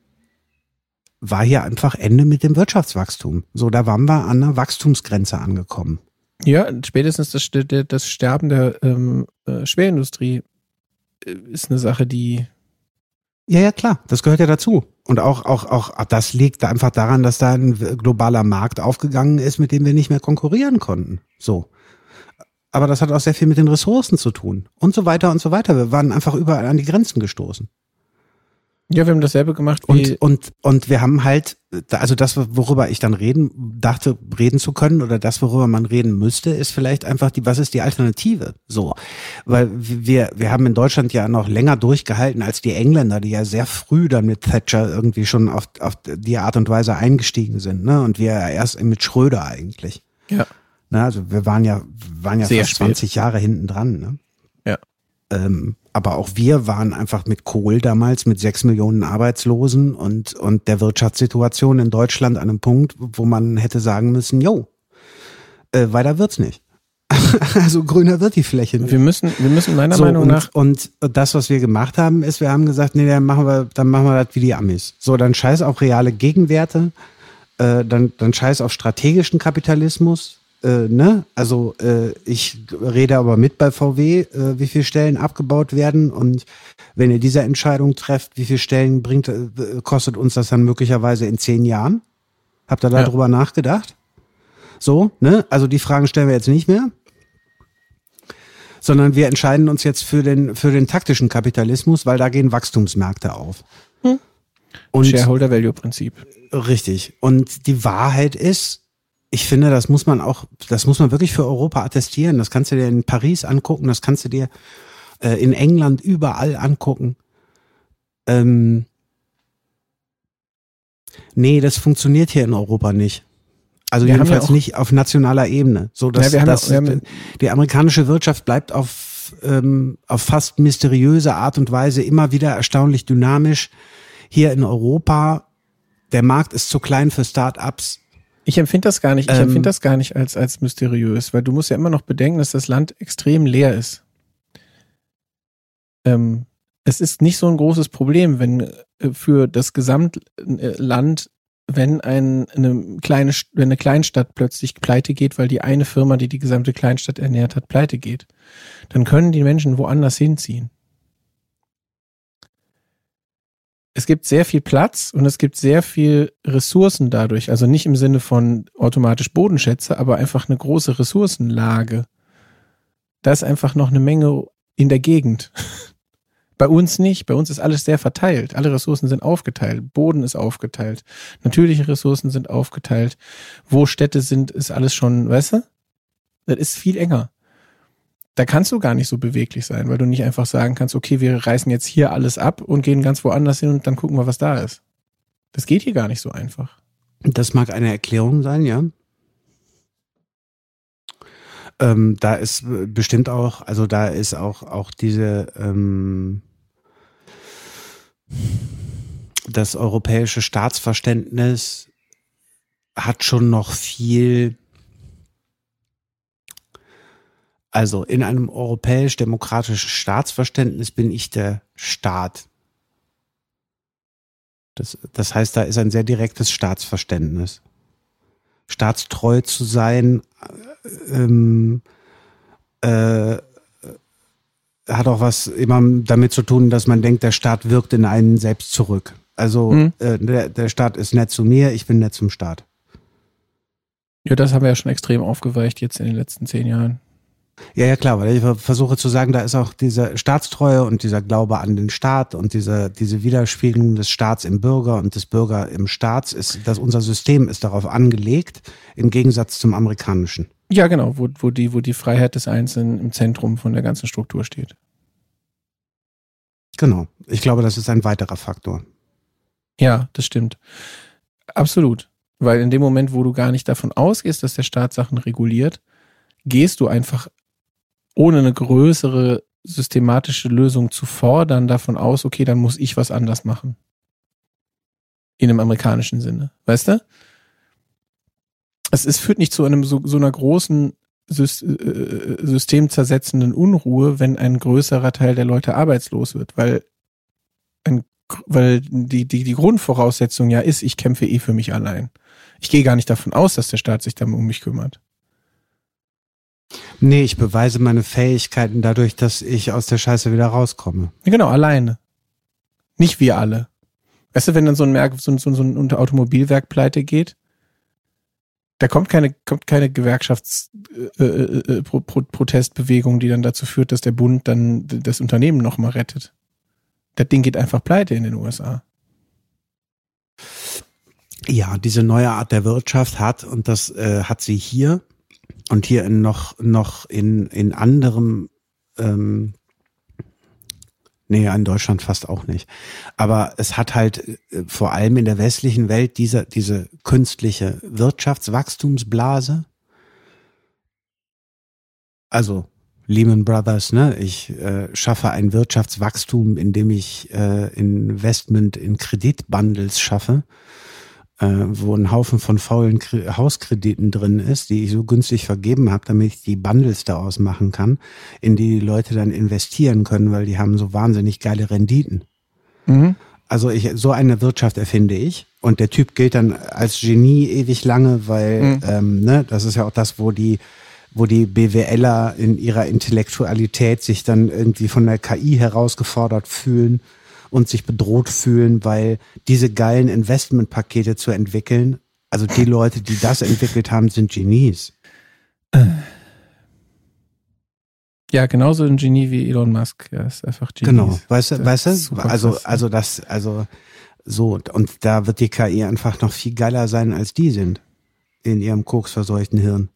war hier einfach Ende mit dem Wirtschaftswachstum. So, da waren wir an einer Wachstumsgrenze angekommen. Ja, spätestens das, das Sterben der ähm, Schwerindustrie ist eine Sache, die... Ja, ja, klar, das gehört ja dazu. Und auch, auch, auch das liegt einfach daran, dass da ein globaler Markt aufgegangen ist, mit dem wir nicht mehr konkurrieren konnten. So. Aber das hat auch sehr viel mit den Ressourcen zu tun. Und so weiter und so weiter. Wir waren einfach überall an die Grenzen gestoßen. Ja, wir haben dasselbe gemacht. Wie und, und, und wir haben halt, also das, worüber ich dann reden, dachte, reden zu können oder das, worüber man reden müsste, ist vielleicht einfach die, was ist die Alternative? So. Weil wir, wir haben in Deutschland ja noch länger durchgehalten als die Engländer, die ja sehr früh dann mit Thatcher irgendwie schon auf, auf die Art und Weise eingestiegen sind, ne? Und wir erst mit Schröder eigentlich. Ja. Na, also wir waren ja, waren ja Sehr fast spät. zwanzig Jahre hinten dran. Ne? Ja. Ähm, aber auch wir waren einfach mit Kohl damals mit sechs Millionen Arbeitslosen und, und der Wirtschaftssituation in Deutschland an einem Punkt, wo man hätte sagen müssen, jo, äh, weiter wird's nicht. Also grüner wird die Fläche nicht. Wir müssen, wir müssen meiner so, Meinung und, nach. Und das, was wir gemacht haben, ist, wir haben gesagt, nee, dann machen wir, dann machen wir das wie die Amis. So, dann scheiß auf reale Gegenwerte, äh, dann, dann scheiß auf strategischen Kapitalismus. Äh, ne? Also äh, ich rede aber mit bei V W, äh, wie viele Stellen abgebaut werden und wenn ihr diese Entscheidung trefft, wie viele Stellen bringt, äh, kostet uns das dann möglicherweise in zehn Jahren? Habt ihr Ja. darüber nachgedacht? So, ne? Also die Fragen stellen wir jetzt nicht mehr, sondern wir entscheiden uns jetzt für den für den taktischen Kapitalismus, weil da gehen Wachstumsmärkte auf. Hm. Und Shareholder-Value-Prinzip. richtig. Und die Wahrheit ist, ich finde, das muss man auch, das muss man wirklich für Europa attestieren. Das kannst du dir in Paris angucken, das kannst du dir äh, in England überall angucken. Ähm, nee, das funktioniert hier in Europa nicht. Also Wir haben jedenfalls ja auch- nicht auf nationaler Ebene. So, dass, Ja, wir haben dass ja- wir haben- die amerikanische Wirtschaft bleibt auf, ähm, auf fast mysteriöse Art und Weise immer wieder erstaunlich dynamisch. Hier in Europa, der Markt ist zu klein für Start-ups. Ich empfinde das gar nicht, ich Ähm, empfinde das gar nicht als, als mysteriös, weil du musst ja immer noch bedenken, dass das Land extrem leer ist. Ähm, es ist nicht so ein großes Problem, wenn äh, für das Gesamtland, wenn ein, eine kleine, wenn eine Kleinstadt plötzlich pleite geht, weil die eine Firma, die die gesamte Kleinstadt ernährt hat, pleite geht. Dann können die Menschen woanders hinziehen. Es gibt sehr viel Platz und es gibt sehr viel Ressourcen dadurch. Also nicht im Sinne von automatisch Bodenschätze, aber einfach eine große Ressourcenlage. Da ist einfach noch eine Menge in der Gegend. Bei uns nicht. Bei uns ist alles sehr verteilt. Alle Ressourcen sind aufgeteilt. Boden ist aufgeteilt. Natürliche Ressourcen sind aufgeteilt. Wo Städte sind, ist alles schon, weißt du? Das ist viel enger. Da kannst du gar nicht so beweglich sein, weil du nicht einfach sagen kannst, okay, wir reißen jetzt hier alles ab und gehen ganz woanders hin und dann gucken wir, was da ist. Das geht hier gar nicht so einfach. Das mag eine Erklärung sein, ja. Ähm, da ist bestimmt auch, also da ist auch, auch diese, ähm, das europäische Staatsverständnis hat schon noch viel. Also in einem europäisch-demokratischen Staatsverständnis bin ich der Staat. Das, das heißt, da ist ein sehr direktes Staatsverständnis. Staatstreu zu sein, ähm, äh, hat auch was immer damit zu tun, dass man denkt, der Staat wirkt in einen selbst zurück. Also Mhm. äh, der, der Staat ist nett zu mir, ich bin nett zum Staat. Ja, das haben wir ja schon extrem aufgeweicht jetzt in den letzten zehn Jahren. Ja, ja, klar, weil ich versuche zu sagen, da ist auch diese Staatstreue und dieser Glaube an den Staat und diese, diese Widerspiegelung des Staats im Bürger und des Bürger im Staat, ist, dass unser System ist darauf angelegt, im Gegensatz zum amerikanischen. Ja, genau, wo, wo, die, wo die Freiheit des Einzelnen im Zentrum von der ganzen Struktur steht. Genau. Ich glaube, das ist ein weiterer Faktor. Ja, das stimmt. Absolut. Weil in dem Moment, wo du gar nicht davon ausgehst, dass der Staat Sachen reguliert, gehst du einfach ohne eine größere systematische Lösung zu fordern davon aus, okay, dann muss ich was anders machen. In einem amerikanischen Sinne. Weißt du? Es, es führt nicht zu einem so, so einer großen systemzersetzenden Unruhe, wenn ein größerer Teil der Leute arbeitslos wird, weil ein, weil die, die, die Grundvoraussetzung ja ist, ich kämpfe eh für mich allein. Ich gehe gar nicht davon aus, dass der Staat sich dann um mich kümmert. Nee, ich beweise meine Fähigkeiten dadurch, dass ich aus der Scheiße wieder rauskomme. Genau, alleine. Nicht wir alle. Weißt du, wenn dann so ein, Merk, so, so, so ein Automobilwerk pleite geht, da kommt keine, kommt keine Gewerkschaftsprotestbewegung, äh, äh, die dann dazu führt, dass der Bund dann das Unternehmen nochmal rettet. Das Ding geht einfach pleite in den U S A. Ja, diese neue Art der Wirtschaft hat, und das äh, hat sie hier und hier in noch, noch in, in anderem, ähm, nee, in Deutschland fast auch nicht. Aber es hat halt äh, vor allem in der westlichen Welt diese, diese künstliche Wirtschaftswachstumsblase, also Lehman Brothers, ne? Ich äh, schaffe ein Wirtschaftswachstum, indem ich äh, Investment in Kreditbundles schaffe, äh, wo ein Haufen von faulen Kre- Hauskrediten drin ist, die ich so günstig vergeben habe, damit ich die Bundles daraus machen kann, in die die Leute dann investieren können, weil die haben so wahnsinnig geile Renditen. Mhm. Also ich, so eine Wirtschaft erfinde ich. Und der Typ gilt dann als Genie ewig lange, weil mhm. ähm, ne, das ist ja auch das, wo die wo die BWLer in ihrer Intellektualität sich dann irgendwie von der K I herausgefordert fühlen und sich bedroht fühlen, weil diese geilen Investmentpakete zu entwickeln, also die Leute, die das entwickelt haben, sind Genies. Ja, genauso ein Genie wie Elon Musk. Ja, ist einfach Genies. Genau, weißt du, weißt du? Also, krass. also das, also so, und da wird die K I einfach noch viel geiler sein, als die sind in ihrem koksverseuchten Hirn.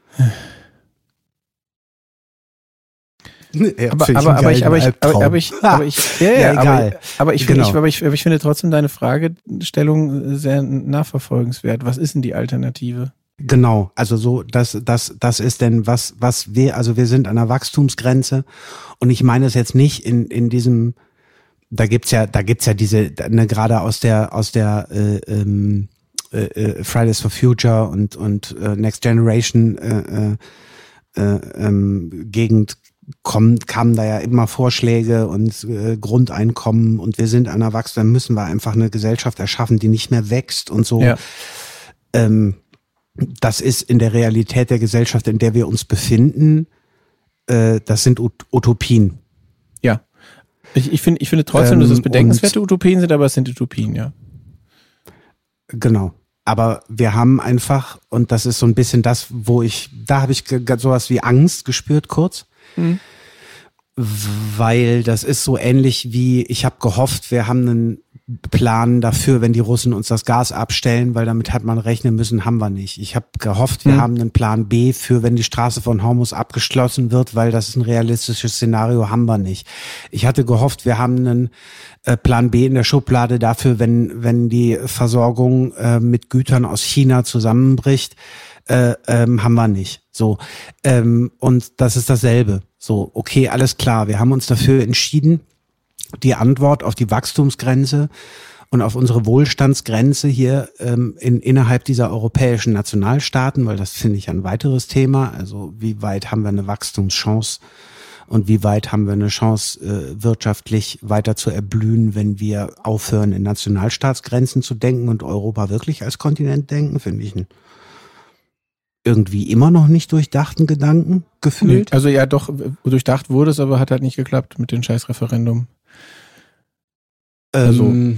aber, aber, aber ich, aber ich, aber, aber ich, aber ich, ja, ja, ja egal. Aber, aber ich, genau. ich, aber ich, aber ich finde trotzdem deine Fragestellung sehr nachverfolgenswert. Was ist denn die Alternative? Genau, also so, das, das, das ist denn was, was wir, also wir sind an der Wachstumsgrenze und ich meine es jetzt nicht in, in diesem, da gibt's ja, da gibt's ja diese, ne, gerade aus der, aus der, äh, ähm, äh, Fridays for Future und, und äh, Next Generation, äh, äh, ähm, Gegend kommen, kamen da ja immer Vorschläge und äh, Grundeinkommen und wir sind an der Wachstum, dann müssen wir einfach eine Gesellschaft erschaffen, die nicht mehr wächst und so. Ja. Ähm, das ist in der Realität der Gesellschaft, in der wir uns befinden, äh, das sind Ut- Utopien. Ja. Ich, ich finde ich finde trotzdem, ähm, dass es bedenkenswerte Utopien sind, aber es sind Utopien, ja. Genau. Aber wir haben einfach, und das ist so ein bisschen das, wo ich, da habe ich g- sowas wie Angst gespürt kurz. Mhm. Weil das ist so ähnlich wie, ich habe gehofft, wir haben einen Plan dafür, wenn die Russen uns das Gas abstellen, weil damit hat man rechnen müssen, haben wir nicht. Ich habe gehofft, wir mhm. haben einen Plan B für, wenn die Straße von Hormuz abgeschlossen wird, weil das ist ein realistisches Szenario, haben wir nicht. Ich hatte gehofft, wir haben einen äh, Plan B in der Schublade dafür, wenn wenn die Versorgung äh, mit Gütern aus China zusammenbricht, äh, ähm, haben wir nicht. So ähm, und das ist dasselbe. So, okay, alles klar. Wir haben uns dafür entschieden, die Antwort auf die Wachstumsgrenze und auf unsere Wohlstandsgrenze hier ähm, in, innerhalb dieser europäischen Nationalstaaten, weil das finde ich ein weiteres Thema. Also wie weit haben wir eine Wachstumschance und wie weit haben wir eine Chance, äh, wirtschaftlich weiter zu erblühen, wenn wir aufhören, in Nationalstaatsgrenzen zu denken und Europa wirklich als Kontinent denken, finde ich ein irgendwie immer noch nicht durchdachten Gedanken gefühlt. Nee, also ja, doch, durchdacht wurde es, aber hat halt nicht geklappt mit dem scheiß Referendum. Also ähm,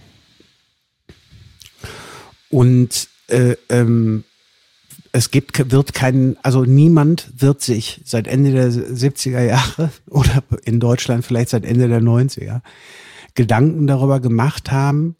und äh, ähm, es gibt, wird keinen, also niemand wird sich seit Ende der siebziger Jahre oder in Deutschland vielleicht seit Ende der neunziger Gedanken darüber gemacht haben,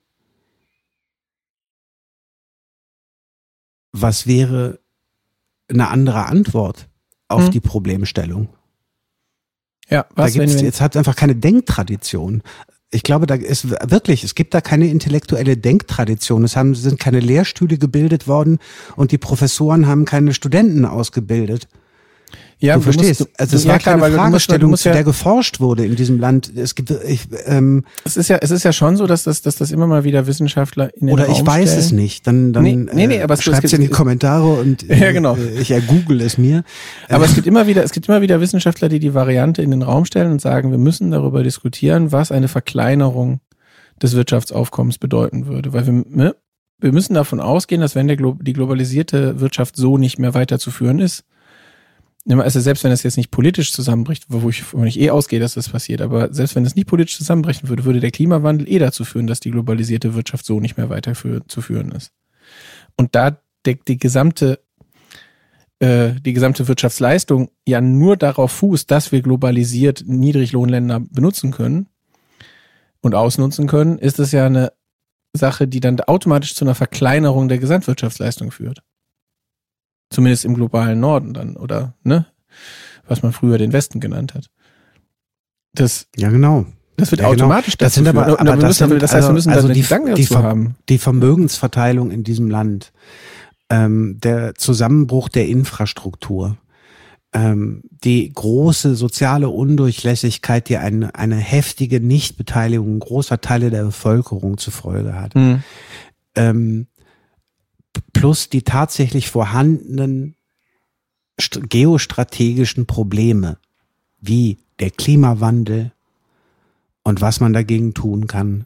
was wäre eine andere Antwort auf hm. die Problemstellung. Ja, was da gibt's, wenn wir jetzt hat es einfach keine Denktradition. Ich glaube, da ist wirklich, es gibt da keine intellektuelle Denktradition. Es haben, sind keine Lehrstühle gebildet worden und die Professoren haben keine Studenten ausgebildet. Ja, du verstehst. Musst, also es ja, war klar, keine weil Fragestellung, du musst, du musst ja, zu der geforscht wurde in diesem Land. Es gibt, ich, ähm, es ist ja, es ist ja schon so, dass das, dass das immer mal wieder Wissenschaftler in den oder Raum ich weiß stellen. es nicht. Dann, dann nee, nee, nee, aber äh, schreibt es in die Kommentare und ja, genau. äh, ich ergoogle es mir. Aber es gibt immer wieder, es gibt immer wieder Wissenschaftler, die die Variante in den Raum stellen und sagen, wir müssen darüber diskutieren, was eine Verkleinerung des Wirtschaftsaufkommens bedeuten würde, weil wir, ne, wir müssen davon ausgehen, dass wenn der Glo- die globalisierte Wirtschaft so nicht mehr weiterzuführen ist, also selbst wenn das jetzt nicht politisch zusammenbricht, wo ich, wo ich eh ausgehe, dass das passiert, aber selbst wenn es nicht politisch zusammenbrechen würde, würde der Klimawandel eh dazu führen, dass die globalisierte Wirtschaft so nicht mehr weiterzuführen ist. Und da deckt die gesamte, äh, die gesamte Wirtschaftsleistung ja nur darauf fußt, dass wir globalisiert Niedriglohnländer benutzen können und ausnutzen können, ist es ja eine Sache, die dann automatisch zu einer Verkleinerung der Gesamtwirtschaftsleistung führt. Zumindest im globalen Norden dann, oder, ne? Was man früher den Westen genannt hat. Das, ja, genau. Das wird ja, automatisch genau. Das sind aber, aber, aber das, müssen, sind, das heißt, wir müssen also da die, Gedanken die, dazu Ver, haben. Die Vermögensverteilung in diesem Land, ähm, der Zusammenbruch der Infrastruktur, ähm, die große soziale Undurchlässigkeit, die eine, eine heftige Nichtbeteiligung großer Teile der Bevölkerung zur Folge hat. Mhm. Ähm, plus die tatsächlich vorhandenen st- geostrategischen Probleme, wie der Klimawandel und was man dagegen tun kann,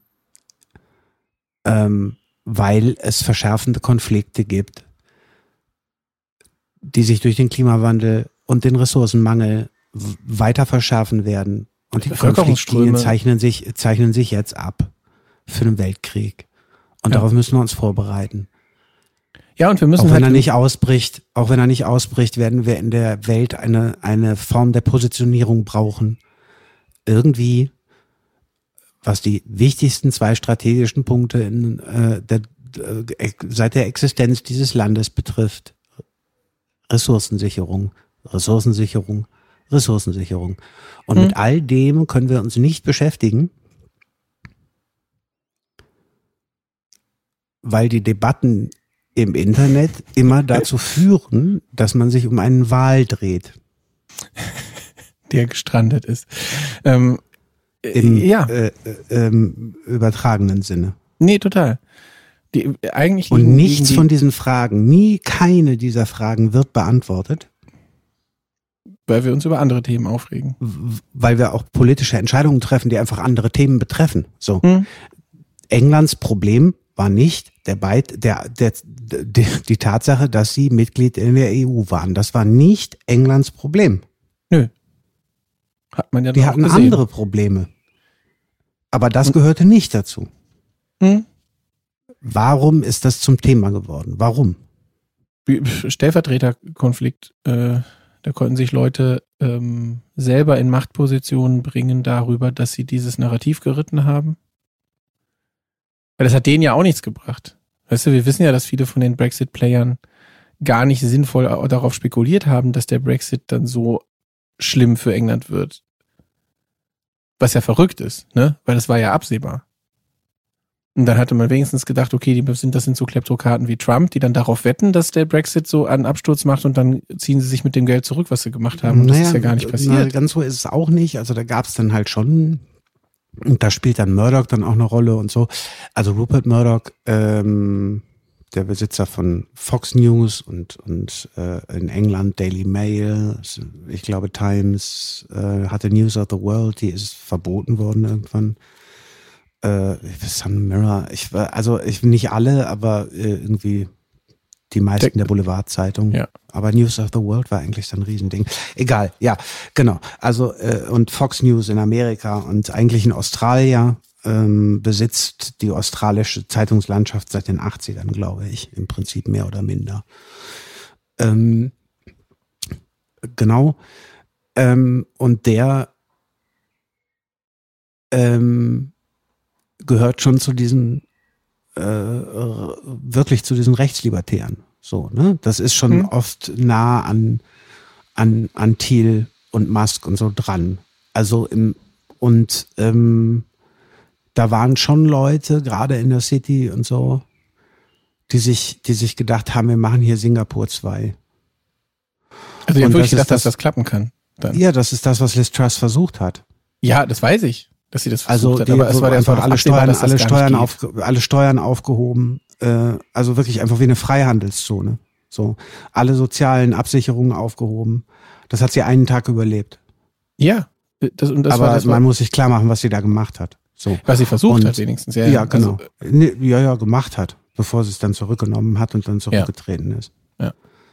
ähm, weil es verschärfende Konflikte gibt, die sich durch den Klimawandel und den Ressourcenmangel w- weiter verschärfen werden. Und die Konfliktlinien zeichnen sich, zeichnen sich jetzt ab für einen Weltkrieg. Und ja. darauf müssen wir uns vorbereiten. Ja, und wir müssen auch wenn halt er nicht ausbricht, auch wenn er nicht ausbricht, werden wir in der Welt eine, eine Form der Positionierung brauchen. Irgendwie, was die wichtigsten zwei strategischen Punkte in, äh, der, äh, seit der Existenz dieses Landes betrifft. Ressourcensicherung, Ressourcensicherung, Ressourcensicherung. Und hm. mit all dem können wir uns nicht beschäftigen, weil die Debatten im Internet immer dazu führen, dass man sich um einen Wal dreht. Der gestrandet ist. Ähm, Im ja. äh, äh, ähm, übertragenen Sinne. Nee, total. Die, eigentlich Und liegen, nichts liegen die, von diesen Fragen, nie keine dieser Fragen wird beantwortet. Weil wir uns über andere Themen aufregen. Weil wir auch politische Entscheidungen treffen, die einfach andere Themen betreffen. So. Hm. Englands Problem war nicht der Beit, der, der, der, die Tatsache, dass sie Mitglied in der E U waren. Das war nicht Englands Problem. Nö. Hat man ja Die doch hatten gesehen. andere Probleme. Aber das gehörte nicht dazu. Hm. Warum ist das zum Thema geworden? Warum? Stellvertreterkonflikt. Äh, da konnten sich Leute ähm, selber in Machtpositionen bringen darüber, dass sie dieses Narrativ geritten haben. Weil das hat denen ja auch nichts gebracht. Weißt du, wir wissen ja, dass viele von den Brexit-Playern gar nicht sinnvoll darauf spekuliert haben, dass der Brexit dann so schlimm für England wird. Was ja verrückt ist, ne? Weil das war ja absehbar. Und dann hatte man wenigstens gedacht, okay, die sind, das sind so Kleptokraten wie Trump, die dann darauf wetten, dass der Brexit so einen Absturz macht und dann ziehen sie sich mit dem Geld zurück, was sie gemacht haben. Und das naja, ist ja gar nicht passiert. Na, ganz so ist es auch nicht. Also da gab es dann halt schon, und da spielt dann Murdoch dann auch eine Rolle und so. Also Rupert Murdoch, ähm, der Besitzer von Fox News und und äh, in England Daily Mail, ich glaube Times, äh, hatte News of the World, die ist verboten worden irgendwann. Äh, Sun Mirror, ich war, also ich nicht alle, aber äh, irgendwie die meisten der Boulevardzeitungen. Ja. Aber News of the World war eigentlich so ein Riesending. Egal, ja, genau. Also äh, und Fox News in Amerika und eigentlich in Australien ähm, besitzt die australische Zeitungslandschaft seit den achtzigern, glaube ich, im Prinzip mehr oder minder. Ähm, genau. Ähm, und der ähm, gehört schon zu diesen äh, wirklich zu diesen Rechtslibertären. So, ne? Das ist schon hm. oft nah an an an Thiel und Musk und so dran. Also im und ähm, da waren schon Leute, gerade in der City und so, die sich die sich gedacht haben, wir machen hier Singapur zwei. Also ich habe wirklich gedacht, das, dass das klappen kann. Dann. Ja, das ist das, was Liz Truss versucht hat. Ja, das weiß ich. Dass sie das also hat, die, aber es war einfach alle Steuern, das alle Steuern, auf, alle Steuern aufgehoben, äh, also wirklich einfach wie eine Freihandelszone. So alle sozialen Absicherungen aufgehoben. Das hat sie einen Tag überlebt. Ja, das, und das aber war, das man war, muss sich klar machen, was sie da gemacht hat. So was sie versucht und, hat wenigstens. Ja, ja genau. Also, nee, ja, ja, gemacht hat, bevor sie es dann zurückgenommen hat und dann zurückgetreten ja. ist. Ja.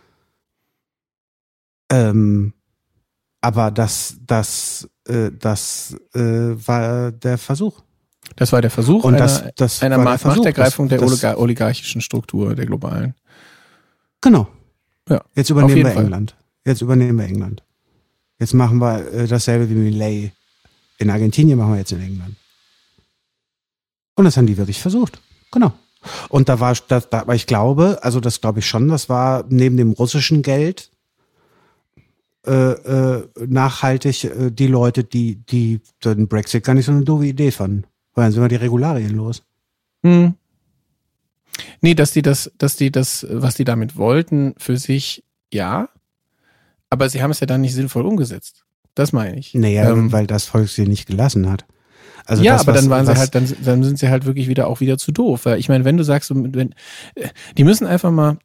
Ähm, aber das, das, äh, das äh, war der Versuch. Das war der Versuch und einer, das, das einer war Macht, der Versuch, Machtergreifung das, der das, Oligar- oligarchischen Struktur, der globalen. Genau. Ja, jetzt übernehmen wir Fall. England. Jetzt übernehmen wir England. Jetzt machen wir äh, dasselbe wie Milei. In Argentinien machen wir jetzt in England. Und das haben die wirklich versucht. Genau. Und da war, das, da, aber ich glaube, also das glaube ich schon, das war neben dem russischen Geld Äh, äh, nachhaltig äh, die Leute, die die den Brexit gar nicht so eine doofe Idee fanden. Weil dann sind wir die Regularien los. Hm. Nee, dass die das, dass die das, was die damit wollten, für sich, ja. aber sie haben es ja dann nicht sinnvoll umgesetzt. Das meine ich. Naja, ähm, weil das Volk sie nicht gelassen hat. Also ja, das, aber was, dann waren was, sie halt, dann, dann sind sie halt wirklich wieder auch wieder zu doof. Weil ich meine, wenn du sagst, wenn, die müssen einfach mal,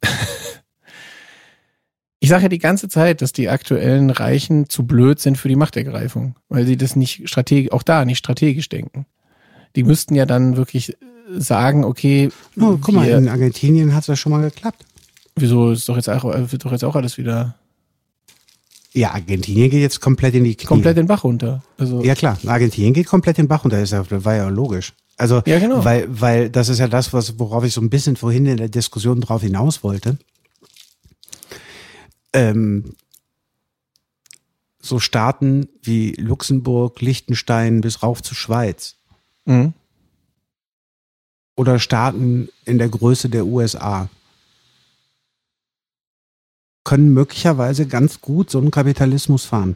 ich sage ja die ganze Zeit, dass die aktuellen Reichen zu blöd sind für die Machtergreifung, weil sie das nicht strategisch, auch da nicht strategisch denken. Die müssten ja dann wirklich sagen, okay. Oh, guck mal, in Argentinien hat es ja schon mal geklappt. Wieso ist doch jetzt auch, wird doch jetzt auch alles wieder. Ja, Argentinien geht jetzt komplett in die Knie. Komplett den Bach runter. Also ja klar, Argentinien geht komplett den Bach runter, das war ja logisch. Also, ja, genau. weil, weil das ist ja das, was, worauf ich so ein bisschen vorhin in der Diskussion drauf hinaus wollte. Ähm, so Staaten wie Luxemburg, Liechtenstein bis rauf zur Schweiz. Mhm. Oder Staaten in der Größe der U S A. Können möglicherweise ganz gut so einen Kapitalismus fahren.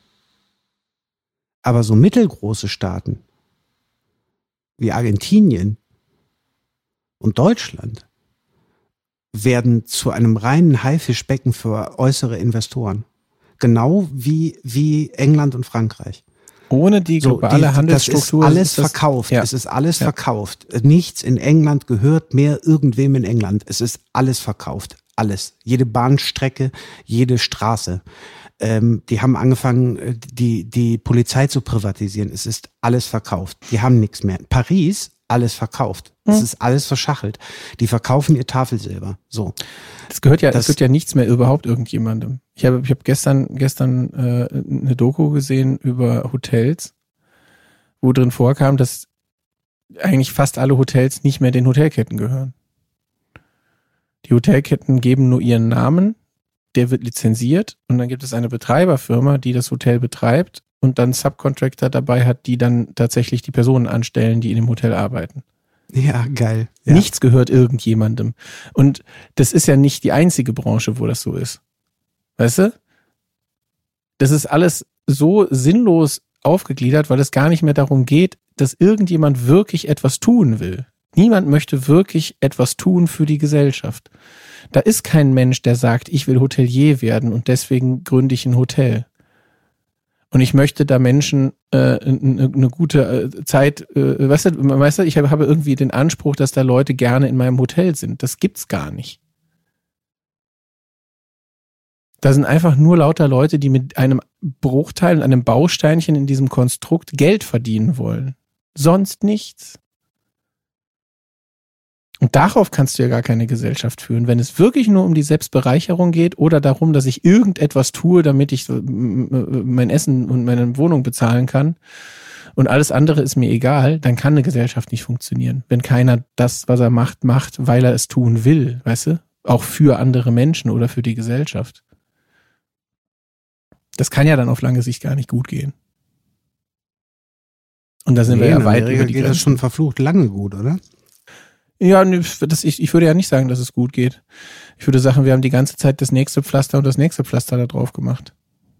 Aber so mittelgroße Staaten wie Argentinien und Deutschland werden zu einem reinen Haifischbecken für äußere Investoren. Genau wie, wie England und Frankreich. Ohne die globale so, die, Handelsstruktur. Das ist alles ist das, verkauft. Ja. Es ist alles ja. verkauft. Nichts in England gehört mehr irgendwem in England. Es ist alles verkauft. Alles. Jede Bahnstrecke, jede Straße. Ähm, die haben angefangen, die, die Polizei zu privatisieren. Es ist alles verkauft. Die haben nichts mehr. Paris, alles verkauft. Es hm. ist alles verschachelt. Die verkaufen ihr Tafelsilber. So. Das gehört ja, das, das gehört ja nichts mehr überhaupt irgendjemandem. Ich habe, ich habe gestern, gestern äh, eine Doku gesehen über Hotels, wo drin vorkam, dass eigentlich fast alle Hotels nicht mehr den Hotelketten gehören. Die Hotelketten geben nur ihren Namen, der wird lizenziert und dann gibt es eine Betreiberfirma, die das Hotel betreibt und dann Subcontractor dabei hat, die dann tatsächlich die Personen anstellen, die in dem Hotel arbeiten. Ja, geil. Ja. Nichts gehört irgendjemandem. Und das ist ja nicht die einzige Branche, wo das so ist. Weißt du? Das ist alles so sinnlos aufgegliedert, weil es gar nicht mehr darum geht, dass irgendjemand wirklich etwas tun will. Niemand möchte wirklich etwas tun für die Gesellschaft. Da ist kein Mensch, der sagt, ich will Hotelier werden und deswegen gründe ich ein Hotel. Und ich möchte da Menschen äh, eine, eine gute äh, Zeit, äh, weißt du, weißt du, ich habe, habe irgendwie den Anspruch, dass da Leute gerne in meinem Hotel sind. Das gibt's gar nicht. Da sind einfach nur lauter Leute, die mit einem Bruchteil, einem Bausteinchen in diesem Konstrukt Geld verdienen wollen. Sonst nichts. Und darauf kannst du ja gar keine Gesellschaft führen. Wenn es wirklich nur um die Selbstbereicherung geht oder darum, dass ich irgendetwas tue, damit ich mein Essen und meine Wohnung bezahlen kann und alles andere ist mir egal, dann kann eine Gesellschaft nicht funktionieren. Wenn keiner das, was er macht, macht, weil er es tun will, weißt du? Auch für andere Menschen oder für die Gesellschaft. Das kann ja dann auf lange Sicht gar nicht gut gehen. Und da sind nee, wir ja weit über die Grenzen. Geht das schon verflucht lange gut, oder? Ja, das, ich, ich würde ja nicht sagen, dass es gut geht. Ich würde sagen, wir haben die ganze Zeit das nächste Pflaster und das nächste Pflaster da drauf gemacht.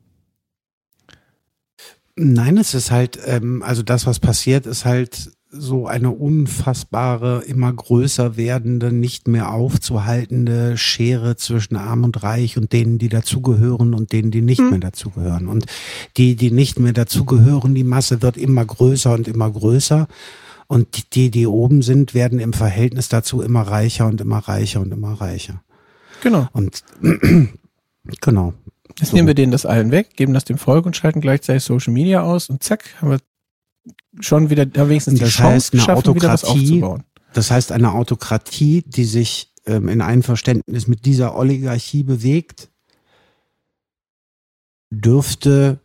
Nein, es ist halt, ähm, also das, was passiert, ist halt so eine unfassbare, immer größer werdende, nicht mehr aufzuhaltende Schere zwischen Arm und Reich und denen, die dazugehören und denen, die nicht hm. mehr dazugehören. Und die, die nicht mehr dazugehören, die Masse wird immer größer und immer größer. Und die, die oben sind, werden im Verhältnis dazu immer reicher und immer reicher und immer reicher. Genau. Und genau. Jetzt so. Nehmen wir denen das allen weg, geben das dem Volk und schalten gleichzeitig Social Media aus und zack, haben wir schon wieder haben wenigstens die das Chance heißt, eine geschaffen, wieder was Autokratie, aufzubauen. Das heißt, eine Autokratie, die sich ähm, in Einverständnis mit dieser Oligarchie bewegt, dürfte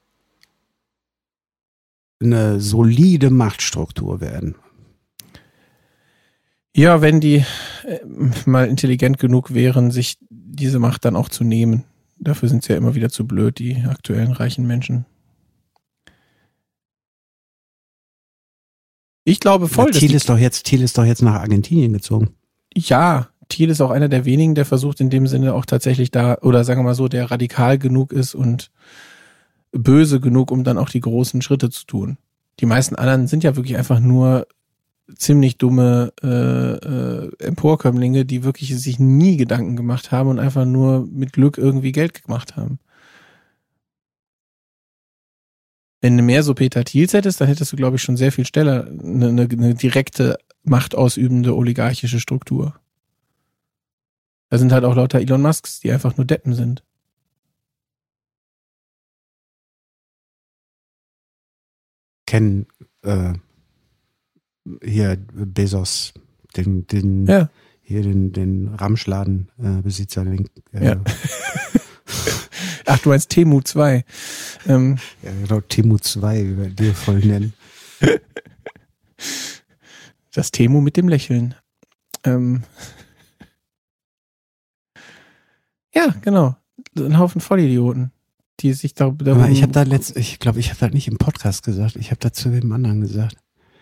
eine solide Machtstruktur werden. Ja, wenn die äh, mal intelligent genug wären, sich diese Macht dann auch zu nehmen. Dafür sind sie ja immer wieder zu blöd, die aktuellen reichen Menschen. Ich glaube voll, ja, dass Thiel ist doch jetzt Thiel ist doch jetzt nach Argentinien gezogen. Ja, Thiel ist auch einer der wenigen, der versucht in dem Sinne auch tatsächlich da, oder sagen wir mal so, der radikal genug ist und böse genug, um dann auch die großen Schritte zu tun. Die meisten anderen sind ja wirklich einfach nur ziemlich dumme äh, äh, Emporkömmlinge, die wirklich sich nie Gedanken gemacht haben und einfach nur mit Glück irgendwie Geld gemacht haben. Wenn du mehr so Peter Thiels hättest, dann hättest du, glaube ich, schon sehr viel schneller eine, eine, eine direkte machtausübende oligarchische Struktur. Da sind halt auch lauter Elon Musks, die einfach nur Deppen sind. Kennen äh, hier Bezos, den, den Ja. hier den, den Ramschladen-Besitzer. Äh, äh, ja. Ach, du meinst Temu zwei. Ähm, ja, genau, Temu zwei, wie wir dir voll nennen. Das Temu mit dem Lächeln. Ähm, ja, genau. Ein Haufen Vollidioten, die sich da. Aber ich habe da letzt, ich glaube, ich habe das nicht im Podcast gesagt. Ich habe da zu dem anderen gesagt.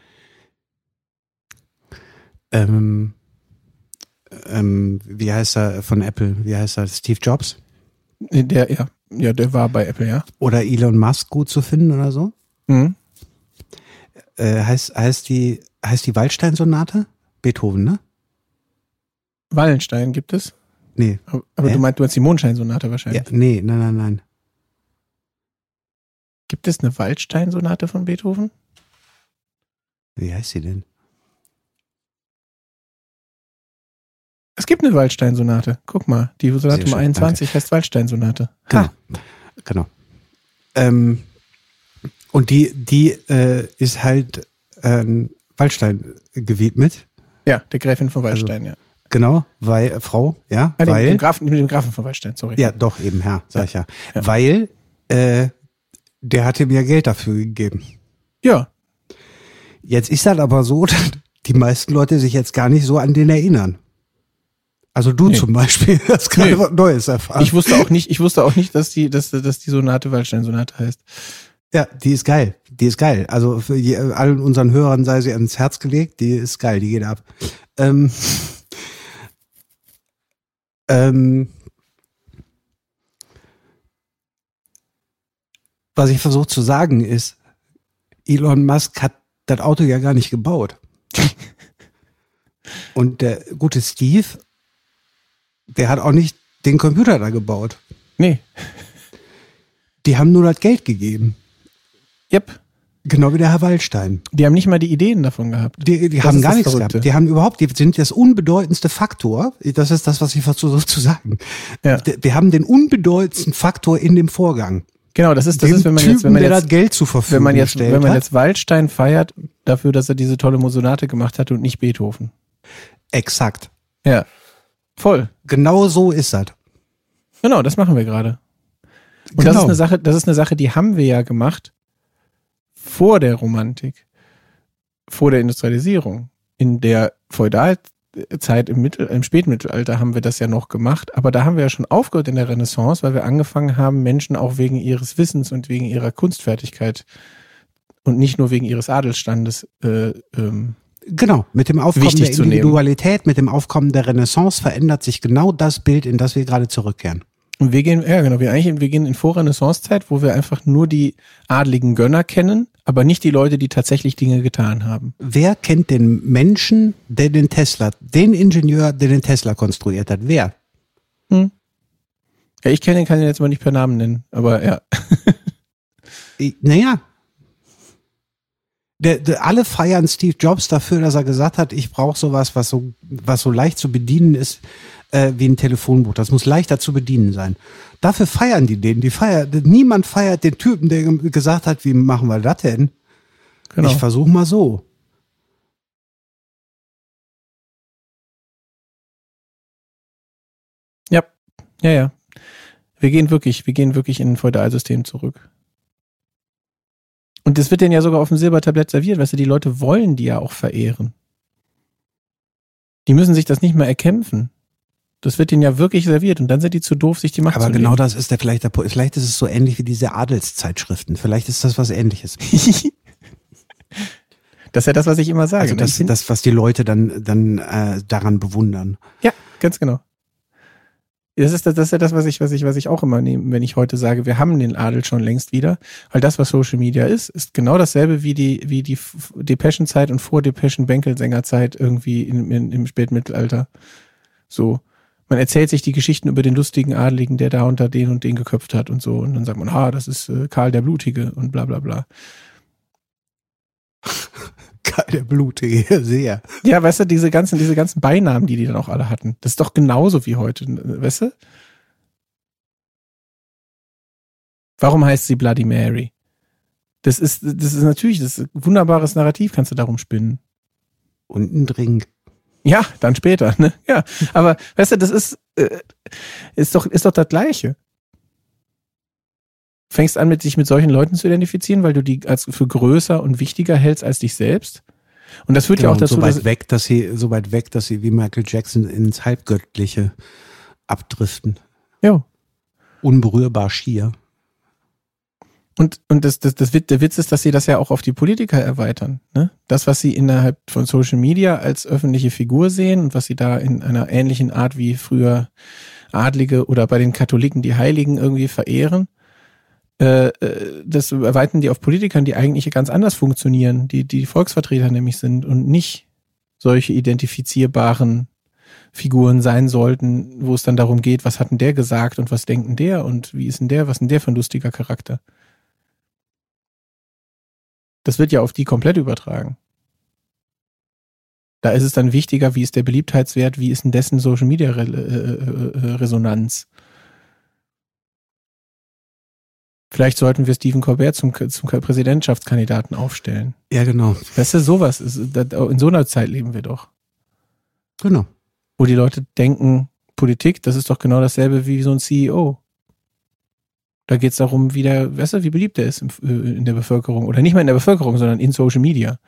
Ähm, ähm, wie heißt er von Apple? Wie heißt er? Steve Jobs? Der, ja, ja, der war bei Apple, ja. Oder Elon Musk gut zu finden oder so? Mhm. Äh, heißt, heißt die, heißt die Waldstein-Sonate? Beethoven, ne? Wallenstein gibt es. Nee. Aber, aber Hä? du meinst, du meinst die Mondscheinsonate wahrscheinlich. Ja, nee, nein, nein, nein. Gibt es eine Waldstein-Sonate von Beethoven? Wie heißt sie denn? Es gibt eine Waldstein-Sonate. Guck mal, die Sonate Nummer einundzwanzig heißt Waldstein-Sonate. Genau. Genau. Ähm, und die, die äh, ist halt ähm, Waldstein gewidmet. Ja, der Gräfin von Waldstein, Also, ja. Genau, weil, äh, Frau, ja, Ah, weil. Dem Grafen, mit dem Grafen von Waldstein, sorry. Ja, doch, eben, Herr, sag ich ja. Ja. Weil, äh, der hatte mir Geld dafür gegeben. Ja. Jetzt ist das aber so, dass die meisten Leute sich jetzt gar nicht so an den erinnern. Also du Nee. zum Beispiel hast gerade Nee. was Neues erfahren. Ich wusste auch nicht, ich wusste auch nicht, dass die, dass, dass die Sonate Waldstein-Sonate heißt. Ja, die ist geil. Die ist geil. Also für je, allen unseren Hörern sei sie ans Herz gelegt. Die ist geil. Die geht ab. Ähm, ähm, was ich versuche zu sagen ist, Elon Musk hat das Auto ja gar nicht gebaut. Und der gute Steve, der hat auch nicht den Computer da gebaut. Nee. Die haben nur das Geld gegeben. Yep. Genau wie der Herr Waldstein. Die haben nicht mal die Ideen davon gehabt. Die, die Das haben ist gar das nichts Verrückte. gehabt. Die haben überhaupt, die sind das unbedeutendste Faktor. Das ist das, was ich versuche zu sagen. Ja. Wir haben den unbedeutendsten Faktor in dem Vorgang. Genau, das ist, das Den ist, wenn man Typen, jetzt, wenn man der jetzt, das Geld zur Verfügung wenn man jetzt, gestellt wenn man hat. jetzt Waldstein feiert dafür, dass er diese tolle Sonate gemacht hat und nicht Beethoven. Exakt. Ja. Voll. Genau so ist das. Genau, das machen wir gerade. Und Genau. das ist eine Sache, das ist eine Sache, die haben wir ja gemacht vor der Romantik, vor der Industrialisierung. In der Feudalzeit im Mittel, im Spätmittelalter haben wir das ja noch gemacht, aber da haben wir ja schon aufgehört in der Renaissance, weil wir angefangen haben, Menschen auch wegen ihres Wissens und wegen ihrer Kunstfertigkeit und nicht nur wegen ihres Adelsstandes äh, ähm, Genau, mit dem Aufkommen Wichtig der zu nehmen. Individualität, mit dem Aufkommen der Renaissance verändert sich genau das Bild, in das wir gerade zurückkehren. Und wir gehen, ja genau, wir eigentlich, wir gehen in Vorrenaissance-Zeit, wo wir einfach nur die adligen Gönner kennen, aber nicht die Leute, die tatsächlich Dinge getan haben. Wer kennt den Menschen, der den Tesla, den Ingenieur, der den Tesla konstruiert hat? Wer? Hm. Ja, ich kenne ihn, kann ihn jetzt mal nicht per Namen nennen, aber ja. Ich- Naja. Der, der, alle feiern Steve Jobs dafür, dass er gesagt hat, ich brauche sowas, was so, was so leicht zu bedienen ist, äh, wie ein Telefonbuch. Das muss leichter zu bedienen sein. Dafür feiern die den. Die feiern, niemand feiert den Typen, der ge- gesagt hat, wie machen wir das denn? Genau. Ich versuche mal so. Ja, ja, ja. Wir gehen wirklich, wir gehen wirklich in ein Feudalsystem zurück. Und das wird denen ja sogar auf dem Silbertablett serviert, weißt du, die Leute wollen die ja auch verehren. Die müssen sich das nicht mehr erkämpfen. Das wird denen ja wirklich serviert und dann sind die zu doof, sich die Macht Aber zu genau nehmen. das ist der vielleicht der Punkt. Vielleicht ist es so ähnlich wie diese Adelszeitschriften. Vielleicht ist das was Ähnliches. Das ist ja das, was ich immer sage. Also ne? Ich das, find- das was die Leute dann, dann äh, daran bewundern. Ja, ganz genau. Das ist das, das ist ja das, was ich, was ich, was ich auch immer nehme, wenn ich heute sage, wir haben den Adel schon längst wieder, weil das, was Social Media ist, ist genau dasselbe wie die, wie die F- Depeschenzeit und vor Depeschen-Bänkelsänger-Zeit irgendwie in, in, im Spätmittelalter. So. Man erzählt sich die Geschichten über den lustigen Adligen, der da unter den und den geköpft hat und so. Und dann sagt man, ah, das ist äh, Karl der Blutige und bla bla bla. Karl der Blutige, sehr. Ja, weißt du, diese ganzen, diese ganzen Beinamen, die die dann auch alle hatten. Das ist doch genauso wie heute, weißt du? Warum heißt sie Bloody Mary? Das ist, das ist natürlich, das ist ein wunderbares Narrativ, kannst du darum spinnen. Und ein Drink. Ja, dann später, ne? Ja, aber weißt du, das ist äh, ist doch ist doch das Gleiche. Fängst an, mit dich mit solchen Leuten zu identifizieren, weil du die als für größer und wichtiger hältst als dich selbst. Und das führt genau, ja auch dazu, so weit dass weg, dass sie so weit weg, dass sie wie Michael Jackson ins Halbgöttliche abdriften. Ja. Unberührbar schier. Und, und das, das, das, der Witz ist, dass sie das ja auch auf die Politiker erweitern. Ne? Das, was sie innerhalb von Social Media als öffentliche Figur sehen und was sie da in einer ähnlichen Art wie früher Adlige oder bei den Katholiken die Heiligen irgendwie verehren, äh, das erweitern die auf Politikern, die eigentlich ganz anders funktionieren, die die Volksvertreter nämlich sind und nicht solche identifizierbaren Figuren sein sollten, wo es dann darum geht, was hat denn der gesagt und was denkt denn der und wie ist denn der, was ist denn der für ein lustiger Charakter. Das wird ja auf die komplett übertragen. Da ist es dann wichtiger, wie ist der Beliebtheitswert, wie ist denn dessen Social-Media-Resonanz. Vielleicht sollten wir Stephen Colbert zum, zum Präsidentschaftskandidaten aufstellen. Ja, genau. Weißt du, sowas ist, in so einer Zeit leben wir doch. Genau. Wo die Leute denken, Politik, das ist doch genau dasselbe wie so ein C E O. Da geht es darum, wie der, weißt du, wie beliebt er ist in der Bevölkerung. Oder nicht mal in der Bevölkerung, sondern in Social Media.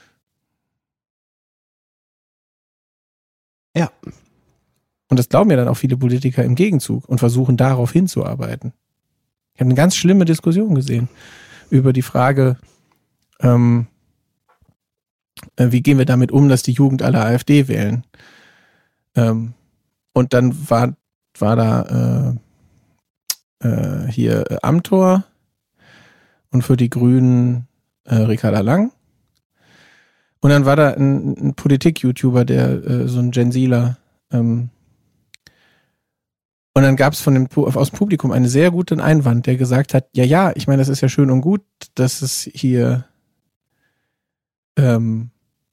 Ja. Und das glauben ja dann auch viele Politiker im Gegenzug und versuchen darauf hinzuarbeiten. Ich habe eine ganz schlimme Diskussion gesehen über die Frage, ähm, äh, wie gehen wir damit um, dass die Jugend alle AfD wählen. Ähm, und dann war, war da äh, äh, hier äh, Amthor und für die Grünen äh, Ricarda Lang. Und dann war da ein, ein Politik-YouTuber, der äh, so ein Gen-Zler. Ähm, und dann gab es von dem aus dem Publikum einen sehr guten Einwand, der gesagt hat, ja, ja, ich meine, das ist ja schön und gut, dass es hier ähm,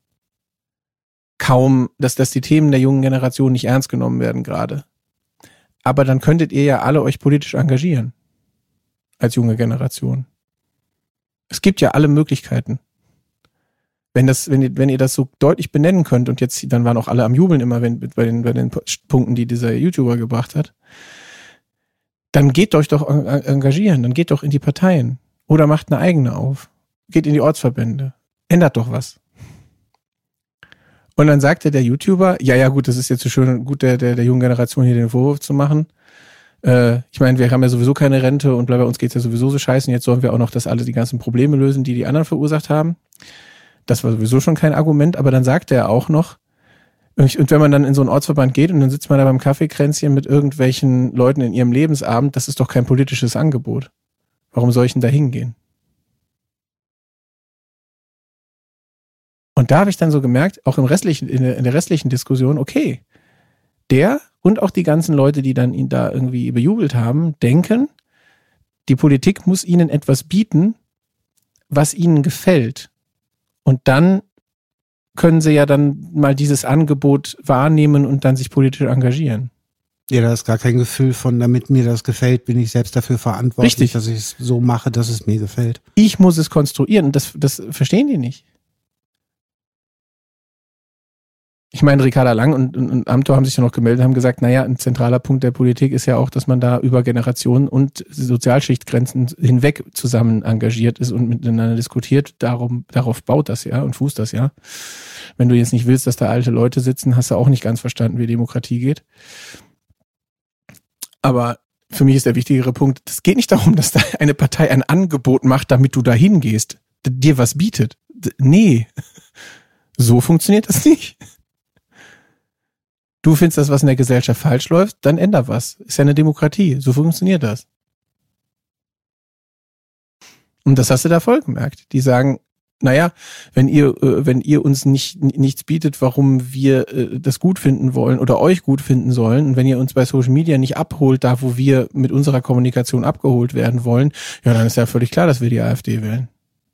kaum, dass, dass die Themen der jungen Generation nicht ernst genommen werden gerade. Aber dann könntet ihr ja alle euch politisch engagieren. Als junge Generation. Es gibt ja alle Möglichkeiten. Wenn das, wenn ihr, wenn ihr das so deutlich benennen könnt und jetzt, dann waren auch alle am Jubeln immer, wenn, bei den, bei den Punkten, die dieser YouTuber gebracht hat, dann geht euch doch engagieren, dann geht doch in die Parteien oder macht eine eigene auf. Geht in die Ortsverbände. Ändert doch was. Und dann sagte der YouTuber, ja, ja, gut, das ist jetzt so schön gut, der, der, der jungen Generation hier den Vorwurf zu machen. Äh, ich meine, wir haben ja sowieso keine Rente und bei uns geht's ja sowieso so scheiße und jetzt sollen wir auch noch das alle die ganzen Probleme lösen, die die anderen verursacht haben. Das war sowieso schon kein Argument, aber dann sagte er auch noch, und wenn man dann in so einen Ortsverband geht und dann sitzt man da beim Kaffeekränzchen mit irgendwelchen Leuten in ihrem Lebensabend, das ist doch kein politisches Angebot. Warum soll ich denn da hingehen? Und da habe ich dann so gemerkt, auch im restlichen, in der, in der restlichen Diskussion, okay, der und auch die ganzen Leute, die dann ihn da irgendwie bejubelt haben, denken, die Politik muss ihnen etwas bieten, was ihnen gefällt. Und dann können sie ja dann mal dieses Angebot wahrnehmen und dann sich politisch engagieren. Ja, da ist gar kein Gefühl von, damit mir das gefällt, bin ich selbst dafür verantwortlich, Richtig, dass ich es so mache, dass es mir gefällt. Ich muss es konstruieren und das, das verstehen die nicht. Ich meine, Ricarda Lang und, und, und Amthor haben sich ja noch gemeldet, haben gesagt, naja, ein zentraler Punkt der Politik ist ja auch, dass man da über Generationen und Sozialschichtgrenzen hinweg zusammen engagiert ist und miteinander diskutiert. Darum, darauf baut das ja und fußt das ja. Wenn du jetzt nicht willst, dass da alte Leute sitzen, hast du auch nicht ganz verstanden, wie Demokratie geht. Aber für mich ist der wichtigere Punkt, es geht nicht darum, dass da eine Partei ein Angebot macht, damit du da hingehst, dir was bietet. Nee, so funktioniert das nicht. Du findest das, was in der Gesellschaft falsch läuft, dann änder was. Ist ja eine Demokratie. So funktioniert das. Und das hast du da voll gemerkt. Die sagen, Naja, wenn ihr, äh, wenn ihr uns nicht nichts bietet, warum wir äh, das gut finden wollen oder euch gut finden sollen, und wenn ihr uns bei Social Media nicht abholt, da wo wir mit unserer Kommunikation abgeholt werden wollen, ja, dann ist ja völlig klar, dass wir die AfD wählen.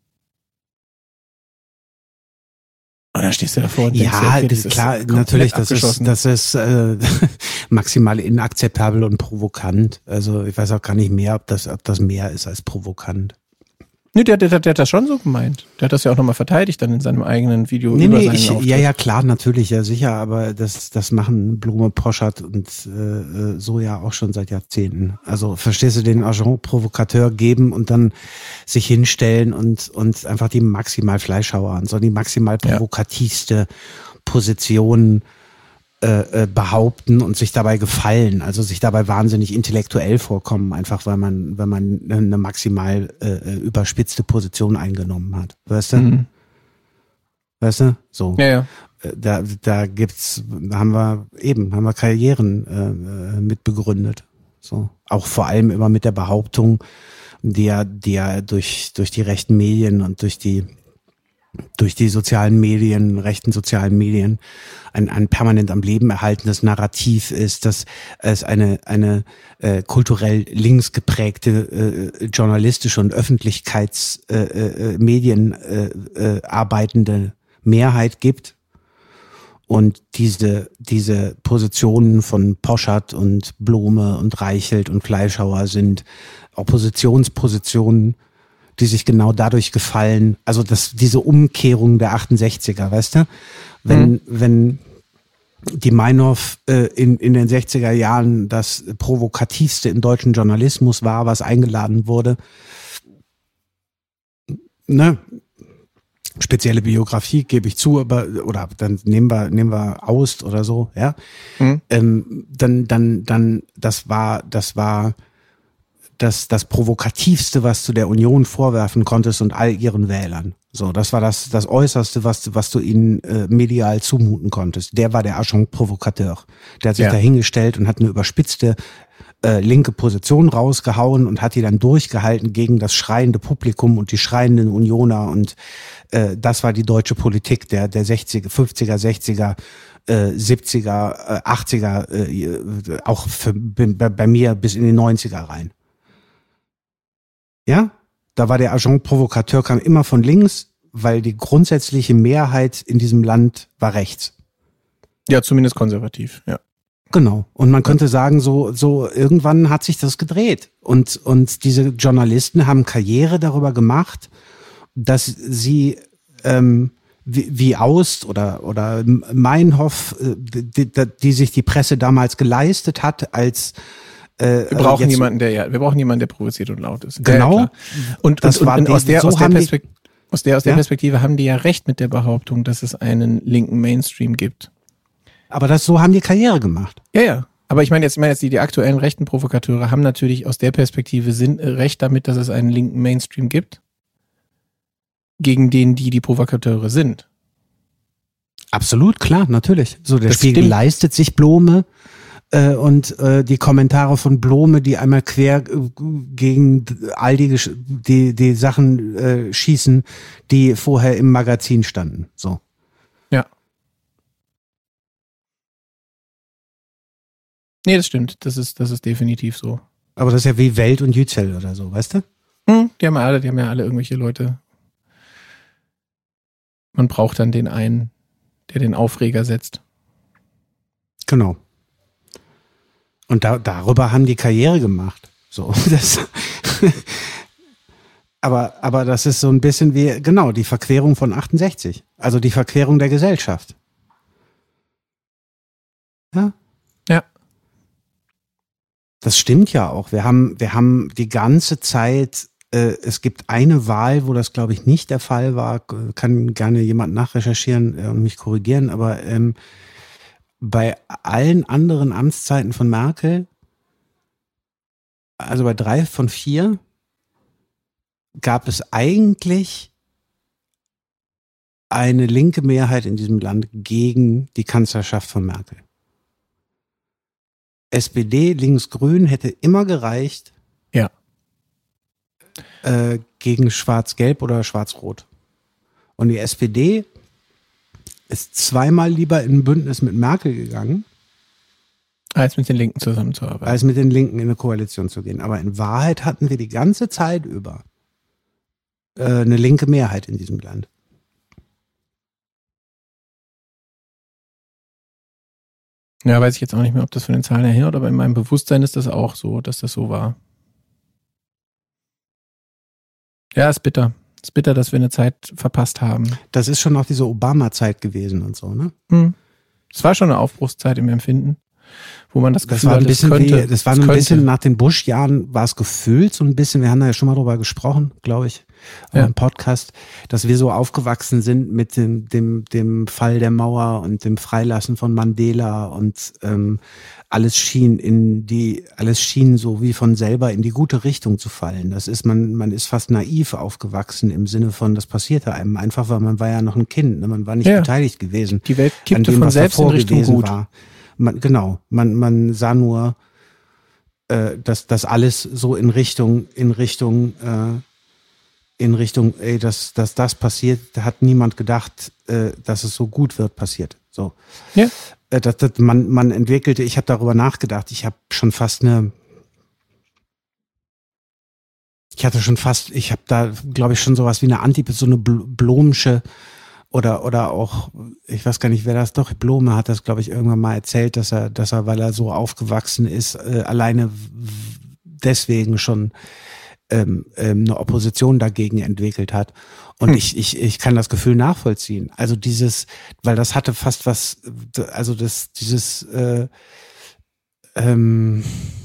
Und dann stehst du davor und denkst, ja, okay, das klar, ist natürlich, das ist, das ist äh, maximal inakzeptabel und provokant. Also ich weiß auch gar nicht mehr, ob das, ob das mehr ist als provokant. Nee, der, der, der hat das schon so gemeint. Der hat das ja auch nochmal verteidigt dann in seinem eigenen Video nee, über nee, seinen ich, Auftritt. Ja, ja, klar, natürlich, ja sicher, aber das, das machen Blume, Poschardt und äh, so ja auch schon seit Jahrzehnten. Also verstehst du, den Agent Provokateur geben und dann sich hinstellen und, und einfach die maximal Fleischhauer, so die maximal provokativste ja. Position Äh, behaupten und sich dabei gefallen, also sich dabei wahnsinnig intellektuell vorkommen, einfach weil man, weil man eine maximal äh, überspitzte Position eingenommen hat. Weißt du? Mhm. Weißt du? So. Ja, ja. Da, da gibt's, haben wir eben, haben wir Karrieren äh, mit begründet. So. Auch vor allem immer mit der Behauptung, die ja, die ja durch, durch die rechten Medien und durch die durch die sozialen Medien, rechten sozialen Medien, ein, ein permanent am Leben erhaltenes Narrativ ist, dass es eine eine äh, kulturell links geprägte äh, journalistische und Öffentlichkeitsmedien äh, äh, äh, arbeitende Mehrheit gibt. Und diese diese Positionen von Poschardt und Blome und Reichelt und Fleischhauer sind Oppositionspositionen, die sich genau dadurch gefallen, also das, diese Umkehrung der achtundsechziger, weißt du? Wenn, mhm. wenn die Meinhof äh, in, in den sechziger Jahren das provokativste im deutschen Journalismus war, was eingeladen wurde, ne? Spezielle Biografie, gebe ich zu, aber, oder dann nehmen wir, nehmen wir Aust oder so, ja? Mhm. Ähm, dann, dann, dann, das war, das war, das das Provokativste, was du der Union vorwerfen konntest und all ihren Wählern. So, das war das das Äußerste, was was du ihnen äh, medial zumuten konntest. Der war der Agent Provocateur. Der hat sich ja. da hingestellt und hat eine überspitzte äh, linke Position rausgehauen und hat die dann durchgehalten gegen das schreiende Publikum und die schreienden Unioner, und äh, das war die deutsche Politik der der sechziger, fünfziger, sechziger, äh, siebziger, äh, achtziger, äh, auch für, bei, bei mir bis in die neunziger rein. Ja, da war der Agent Provocateur, kam immer von links, weil die grundsätzliche Mehrheit in diesem Land war rechts. Ja, zumindest konservativ, ja. Genau. Und man könnte sagen, so, so irgendwann hat sich das gedreht. Und, und diese Journalisten haben Karriere darüber gemacht, dass sie, ähm, wie, wie Aust oder, oder Meinhof, die, die, die sich die Presse damals geleistet hat, als Wir brauchen also jemanden, der ja, wir brauchen jemanden, der provoziert und laut ist. Genau. Ja, und, und, und, und aus der, so aus der, Perspekt- aus der, aus der ja? Perspektive haben die ja recht mit der Behauptung, dass es einen linken Mainstream gibt. Aber das, so haben die Karriere gemacht. Ja, ja. Aber ich meine jetzt, ich meine jetzt die, die aktuellen rechten Provokateure haben natürlich aus der Perspektive Sinn, äh, recht damit, dass es einen linken Mainstream gibt, gegen den die die Provokateure sind. Absolut, klar, natürlich. So, der das Spiegel stimmt. leistet sich Blome. Und äh, die Kommentare von Blome, die einmal quer äh, gegen all die die, die Sachen äh, schießen, die vorher im Magazin standen. So. Ja. Nee, das stimmt. Das ist, das ist definitiv so. Aber das ist ja wie Welt und Yücel oder so, weißt du? Hm, die haben ja alle, die haben ja alle irgendwelche Leute. Man braucht dann den einen, der den Aufreger setzt. Genau. Und da, darüber haben die Karriere gemacht. So, das, aber, aber das ist so ein bisschen wie, genau, die Verquerung von achtundsechzig. Also die Verquerung der Gesellschaft. Ja? Ja. Das stimmt ja auch. Wir haben, wir haben die ganze Zeit, äh, es gibt eine Wahl, wo das, glaube ich, nicht der Fall war. Kann gerne jemand nachrecherchieren und mich korrigieren, aber ähm, bei allen anderen Amtszeiten von Merkel, also bei drei von vier, gab es eigentlich eine linke Mehrheit in diesem Land gegen die Kanzlerschaft von Merkel. S P D, Links-Grün hätte immer gereicht. Ja. Äh, gegen Schwarz-Gelb oder Schwarz-Rot. Und die S P D ist zweimal lieber in ein Bündnis mit Merkel gegangen, als mit den Linken zusammenzuarbeiten. Als mit den Linken in eine Koalition zu gehen. Aber in Wahrheit hatten wir die ganze Zeit über äh, eine linke Mehrheit in diesem Land. Ja, weiß ich jetzt auch nicht mehr, ob das von den Zahlen her hinhaut, aber in meinem Bewusstsein ist das auch so, dass das so war. Ja, ist bitter. Ist bitter, dass wir eine Zeit verpasst haben. Das ist schon auch diese Obama-Zeit gewesen und so, ne? Hm. Es war schon eine Aufbruchszeit im Empfinden, wo man das Gefühl das war ein hat, bisschen das könnte, wie, das war das ein könnte. bisschen nach den Bush-Jahren war es gefühlt so ein bisschen, wir haben da ja schon mal drüber gesprochen, glaube ich, Ja. im Podcast, dass wir so aufgewachsen sind mit dem, dem, dem Fall der Mauer und dem Freilassen von Mandela und ähm, alles schien in die, alles schien so wie von selber in die gute Richtung zu fallen. Das ist, man, man ist fast naiv aufgewachsen im Sinne von, das passierte einem einfach, weil man war ja noch ein Kind, ne? Man war nicht Ja. beteiligt gewesen. Die Welt an kippte dem, von was selbst in davor Richtung gewesen gut. war. Man, genau, man, man sah nur, äh, dass das alles so in Richtung, in Richtung, äh, in Richtung, ey, dass, dass das passiert, da hat niemand gedacht, äh, dass es so gut wird, passiert. So. Ja. Äh, das, das, man, man entwickelte, ich habe darüber nachgedacht, ich habe schon fast eine, ich hatte schon fast, ich habe da, glaube ich, schon sowas wie eine Anti, so eine Bl- Blomsche oder oder auch, ich weiß gar nicht, wer das, doch, Blome hat das, glaube ich, irgendwann mal erzählt, dass er, dass er, weil er so aufgewachsen ist, äh, alleine deswegen schon ähm, ähm, eine Opposition dagegen entwickelt hat. Und Hm. ich, ich, ich kann das Gefühl nachvollziehen. Also dieses, weil das hatte fast was, also das, dieses äh, ähm,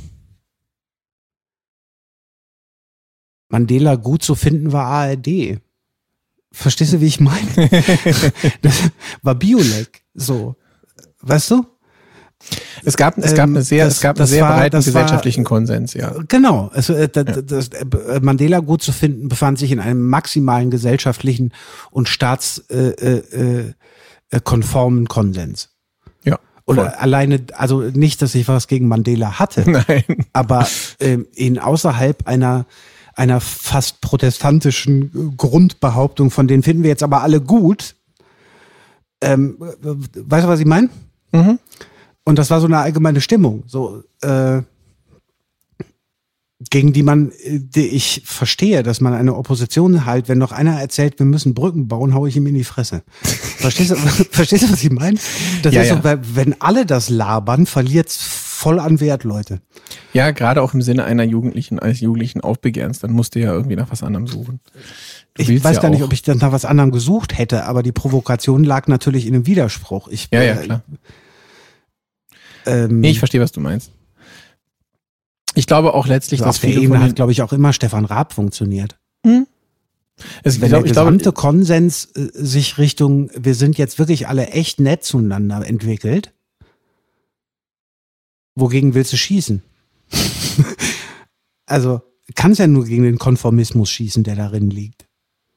Mandela gut zu finden war A R D. Verstehst du, wie ich meine? Das war Biolek, so. Weißt du? Es gab, es gab Ähm, eine sehr, das- es gab einen das sehr war- breiten das war- gesellschaftlichen Konsens, ja. Genau. Also, äh, das, das, äh, Mandela gut zu finden befand sich in einem maximalen gesellschaftlichen und staatskonformen äh, äh, konformen Konsens. Ja. Oder voll. alleine, also nicht, dass ich was gegen Mandela hatte, Nein. aber ähm, ihn außerhalb einer einer fast protestantischen Grundbehauptung, von denen finden wir jetzt aber alle gut. Ähm, weißt du, was ich meine? Mhm. Und das war so eine allgemeine Stimmung, so äh, gegen die man, die ich verstehe, dass man eine Opposition halt, wenn noch einer erzählt, wir müssen Brücken bauen, hau ich ihm in die Fresse. Verstehst du, verstehst du, was ich meine? Das Ja, ist ja. so, weil, wenn alle das labern, verliert's voll an Wert, Leute. Ja, gerade auch im Sinne einer Jugendlichen, eines Jugendlichen Aufbegehrens, dann musst du ja irgendwie nach was anderem suchen. Du Ich willst weiß ja gar nicht, auch- ob ich dann nach was anderem gesucht hätte, aber die Provokation lag natürlich in einem Widerspruch. Ich, Ja, ja, äh, klar. Ähm, Nee, ich verstehe, was du meinst. Ich glaube auch letztlich, also dass auf der viele Ebene von hat, den, glaube ich, auch immer Stefan Raab funktioniert. es, ich Wenn glaube, der ich glaube, gesamte Konsens äh, sich Richtung, wir sind jetzt wirklich alle echt nett zueinander entwickelt, wogegen willst du schießen? Also kannst ja nur gegen den Konformismus schießen, der darin liegt.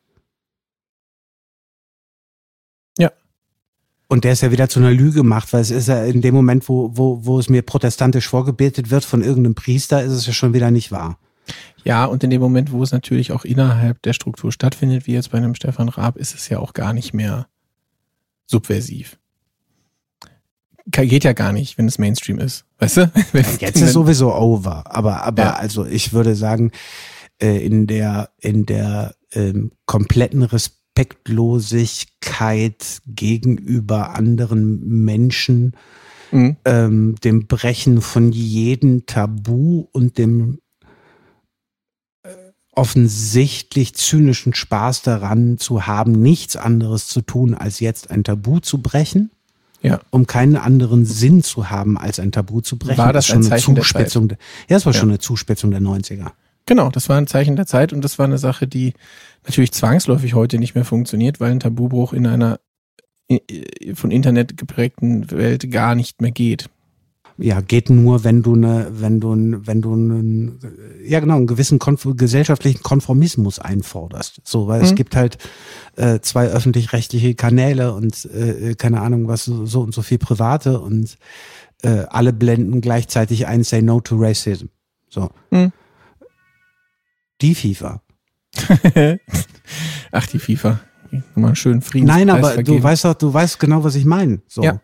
Ja. Und der ist ja wieder zu einer Lüge gemacht, weil es ist ja in dem Moment, wo, wo, wo es mir protestantisch vorgebetet wird von irgendeinem Priester, ist es ja schon wieder nicht wahr. ja, und in dem Moment, wo es natürlich auch innerhalb der Struktur stattfindet, wie jetzt bei einem Stefan Raab, ist es ja auch gar nicht mehr subversiv. Ke- Geht ja gar nicht, wenn es Mainstream ist. Weißt du? Wenn- Jetzt ist sowieso over, aber aber Ja. also ich würde sagen, äh, in der in der ähm, kompletten Respektlosigkeit gegenüber anderen Menschen, Mhm. ähm, dem Brechen von jedem Tabu und dem äh, offensichtlich zynischen Spaß daran zu haben, nichts anderes zu tun, als jetzt ein Tabu zu brechen. Ja. Um keinen anderen Sinn zu haben, als ein Tabu zu brechen. War das ist schon ein eine Zeichen der Zuspitzung. Der ja, das war Ja. schon eine Zuspitzung der neunziger. Genau, das war ein Zeichen der Zeit und das war eine Sache, die natürlich zwangsläufig heute nicht mehr funktioniert, weil ein Tabubruch in einer äh, von Internet geprägten Welt gar nicht mehr geht. Ja, geht nur, wenn du eine, wenn du, ein- wenn du einen, ja genau, einen gewissen konf- gesellschaftlichen Konformismus einforderst. So, weil es Mhm. gibt halt äh, zwei öffentlich-rechtliche Kanäle und äh, keine Ahnung was, so, so und so viel private und äh, alle blenden gleichzeitig ein Say No to Racism. So. Mhm. Die FIFA. Ach, die FIFA. Nochmal einen schönen Friedenspreis Nein, aber vergeben. du weißt doch, du weißt genau, was ich meine. So. Ja.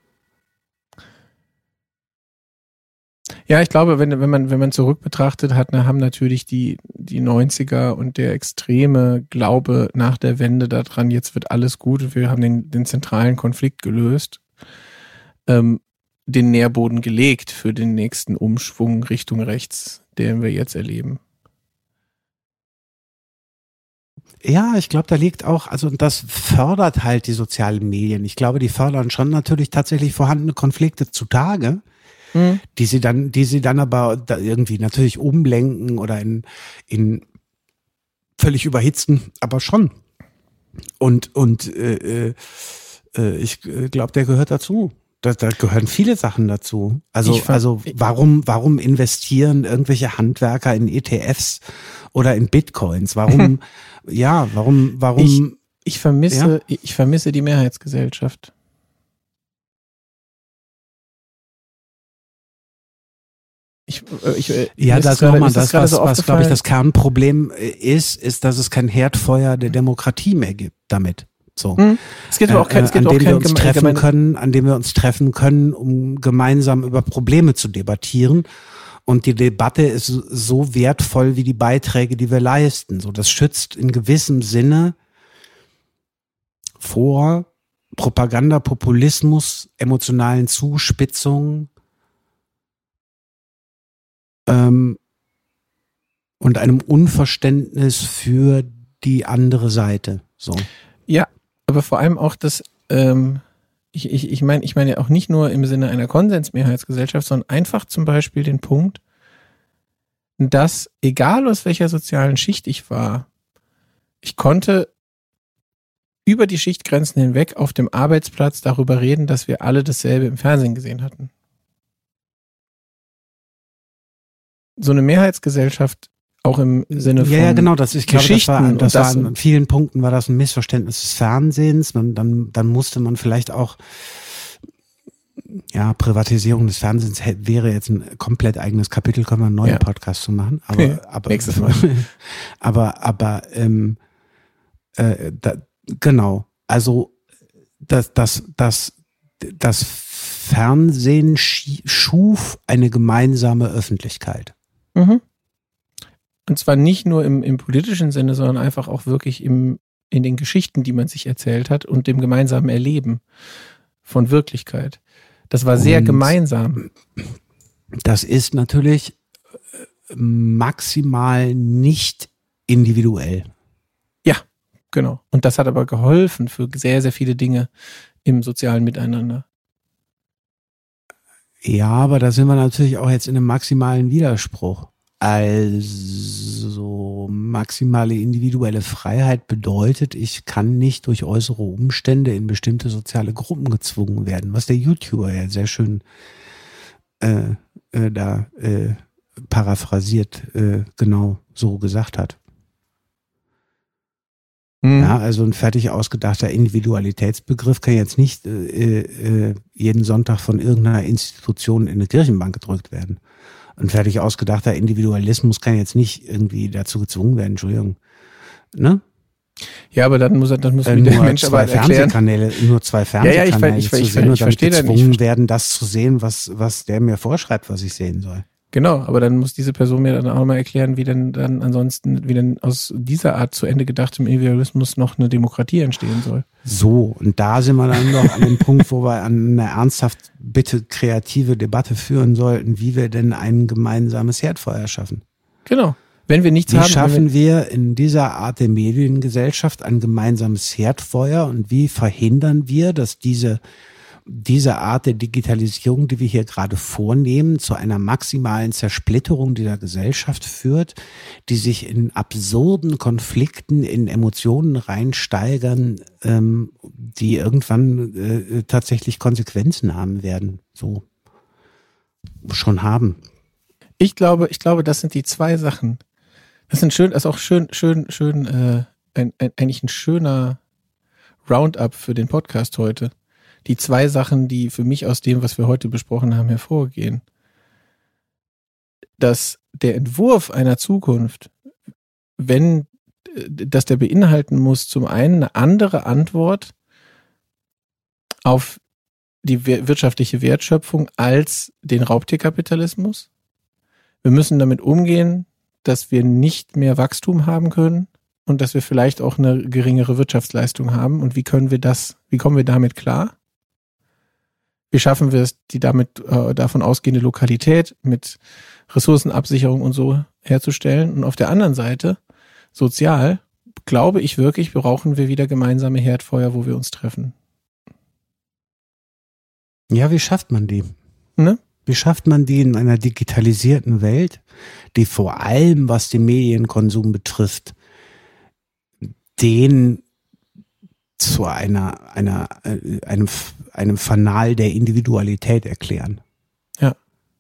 Ja, ich glaube, wenn, wenn man, wenn man zurück betrachtet hat, ne, haben natürlich die, die neunziger und der extreme Glaube nach der Wende daran, jetzt wird alles gut und wir haben den, den zentralen Konflikt gelöst, ähm, den Nährboden gelegt für den nächsten Umschwung Richtung rechts, den wir jetzt erleben. Ja, ich glaube, da liegt auch, also das fördert halt die sozialen Medien. Ich glaube, die fördern schon natürlich tatsächlich vorhandene Konflikte zutage, mhm. die sie dann, die sie dann aber da irgendwie natürlich umlenken oder in, in völlig überhitzen, aber schon. Und, und äh, äh, ich glaube, der gehört dazu. Da, da gehören viele Sachen dazu. Also, fand, also warum, warum investieren irgendwelche Handwerker in E T Fs oder in Bitcoins? Warum, ja, warum, warum? Ich, ich vermisse, ja? ich vermisse die Mehrheitsgesellschaft. Ich, ich, ja, das nochmal, das, das was, so was glaube ich, das Kernproblem ist, ist, dass es kein Herdfeuer der Demokratie mehr gibt damit. So. Hm. Es gibt aber auch kein, es gibt an auch dem kein wir uns treffen gemein- können, an dem wir uns treffen können, um gemeinsam über Probleme zu debattieren. Und die Debatte ist so wertvoll wie die Beiträge, die wir leisten. So, das schützt in gewissem Sinne vor Propaganda, Populismus, emotionalen Zuspitzungen ähm, und einem Unverständnis für die andere Seite. So. Ja. Aber vor allem auch das, ähm, ich, ich, ich meine, ich meine ja auch nicht nur im Sinne einer Konsensmehrheitsgesellschaft, sondern einfach zum Beispiel den Punkt, dass egal aus welcher sozialen Schicht ich war, ich konnte über die Schichtgrenzen hinweg auf dem Arbeitsplatz darüber reden, dass wir alle dasselbe im Fernsehen gesehen hatten. So eine Mehrheitsgesellschaft auch im Sinne von ja, ja, genau, das, ich glaube, Geschichten das war, das das war an vielen Punkten war das ein Missverständnis des Fernsehens. Man, dann, dann musste man vielleicht auch, ja, Privatisierung des Fernsehens wäre jetzt ein komplett eigenes Kapitel, können wir einen neuen ja. Podcast zu machen. Aber, okay. aber, Nächstes Mal. aber, aber, ähm, äh, da, genau. Also, das, das, das, das Fernsehen schuf eine gemeinsame Öffentlichkeit. Mhm. Und zwar nicht nur im, im politischen Sinne, sondern einfach auch wirklich im, in den Geschichten, die man sich erzählt hat und dem gemeinsamen Erleben von Wirklichkeit. Das war sehr und gemeinsam. Das ist natürlich maximal nicht individuell. Ja, genau. Und das hat aber geholfen für sehr, sehr viele Dinge im sozialen Miteinander. Ja, aber da sind wir natürlich auch jetzt in einem maximalen Widerspruch. Also maximale individuelle Freiheit bedeutet, ich kann nicht durch äußere Umstände in bestimmte soziale Gruppen gezwungen werden, was der YouTuber ja sehr schön äh, äh, da äh, paraphrasiert äh, genau so gesagt hat. Mhm. Ja, also ein fertig ausgedachter Individualitätsbegriff kann jetzt nicht äh, äh, jeden Sonntag von irgendeiner Institution in eine Kirchenbank gedrückt werden. Ein fertig ausgedachter Individualismus kann jetzt nicht irgendwie dazu gezwungen werden, Entschuldigung. Ne? Ja, aber dann muss er, dann muss äh, der nur Mensch zwei aber erklären. Fernsehkanäle, nur zwei Fernsehkanäle ja, ja, ich, ich, zu ich, sehen ich, und ich damit verstehe gezwungen dann, werden, das zu sehen, was, was der mir vorschreibt, was ich sehen soll. Genau, aber dann muss diese Person mir dann auch mal erklären, wie denn dann ansonsten, wie denn aus dieser Art zu Ende gedachtem Individualismus noch eine Demokratie entstehen soll. So, und da sind wir dann noch an dem Punkt, wo wir an eine ernsthaft bitte kreative Debatte führen sollten, wie wir denn ein gemeinsames Herdfeuer schaffen. Genau. Wenn wir nichts wie haben. Wie schaffen wir, wir in dieser Art der Mediengesellschaft ein gemeinsames Herdfeuer und wie verhindern wir, dass diese diese Art der Digitalisierung, die wir hier gerade vornehmen, zu einer maximalen Zersplitterung dieser Gesellschaft führt, die sich in absurden Konflikten, in Emotionen reinsteigern, ähm, die irgendwann äh, tatsächlich Konsequenzen haben werden. So schon haben. Ich glaube, ich glaube, das sind die zwei Sachen. Das sind schön, das ist auch schön, schön, schön, äh, ein, ein, eigentlich ein schöner Roundup für den Podcast heute. Die zwei Sachen, die für mich aus dem, was wir heute besprochen haben, hervorgehen. Dass der Entwurf einer Zukunft, wenn dass der beinhalten muss, zum einen eine andere Antwort auf die wirtschaftliche Wertschöpfung als den Raubtierkapitalismus. Wir müssen damit umgehen, dass wir nicht mehr Wachstum haben können und dass wir vielleicht auch eine geringere Wirtschaftsleistung haben. Und wie können wir das, wie kommen wir damit klar? Wie schaffen wir es, die damit äh, davon ausgehende Lokalität mit Ressourcenabsicherung und so herzustellen? Und auf der anderen Seite, sozial, glaube ich wirklich, brauchen wir wieder gemeinsame Herdfeuer, wo wir uns treffen. Ja, wie schafft man die? Ne? Wie schafft man die in einer digitalisierten Welt, die vor allem, was den Medienkonsum betrifft, den zu einer, einer, äh, einem, einem Fanal der Individualität erklären? Ja.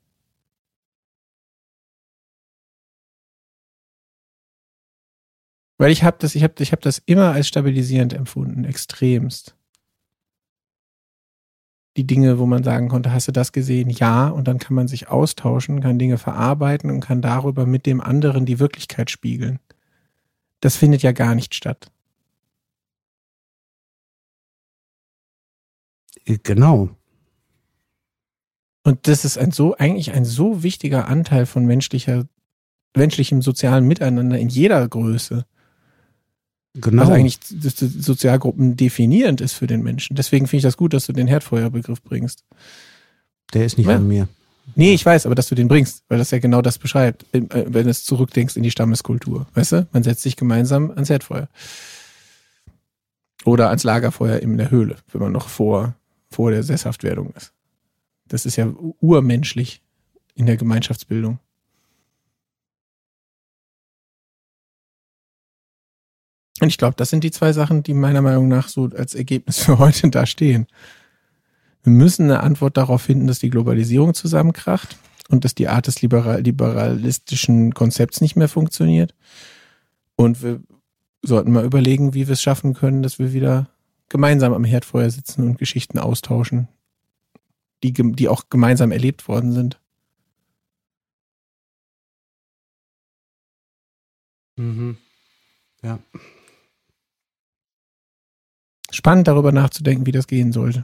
Weil ich habe das, ich habe, ich habe das immer als stabilisierend empfunden, extremst. Die Dinge, wo man sagen konnte, hast du das gesehen? Ja, und dann kann man sich austauschen, kann Dinge verarbeiten und kann darüber mit dem anderen die Wirklichkeit spiegeln. Das findet ja gar nicht statt. Genau. Und das ist ein so, eigentlich ein so wichtiger Anteil von menschlicher, menschlichem sozialen Miteinander in jeder Größe. Genau. Was eigentlich das, das Sozialgruppen definierend ist für den Menschen. Deswegen finde ich das gut, dass du den Herdfeuerbegriff bringst. Der ist nicht ja. von mir. Nee, ich weiß, aber dass du den bringst, weil das ja genau das beschreibt, wenn du es zurückdenkst in die Stammeskultur. Weißt du? Man setzt sich gemeinsam ans Herdfeuer. Oder ans Lagerfeuer in der Höhle, wenn man noch vor, vor der Sesshaftwerdung ist. Das ist ja urmenschlich in der Gemeinschaftsbildung. Und ich glaube, das sind die zwei Sachen, die meiner Meinung nach so als Ergebnis für heute da stehen. Wir müssen eine Antwort darauf finden, dass die Globalisierung zusammenkracht und dass die Art des liberal- liberalistischen Konzepts nicht mehr funktioniert. Und wir sollten mal überlegen, wie wir es schaffen können, dass wir wieder gemeinsam am Herdfeuer sitzen und Geschichten austauschen, die, die auch gemeinsam erlebt worden sind. Mhm. Ja. Spannend, darüber nachzudenken, wie das gehen sollte.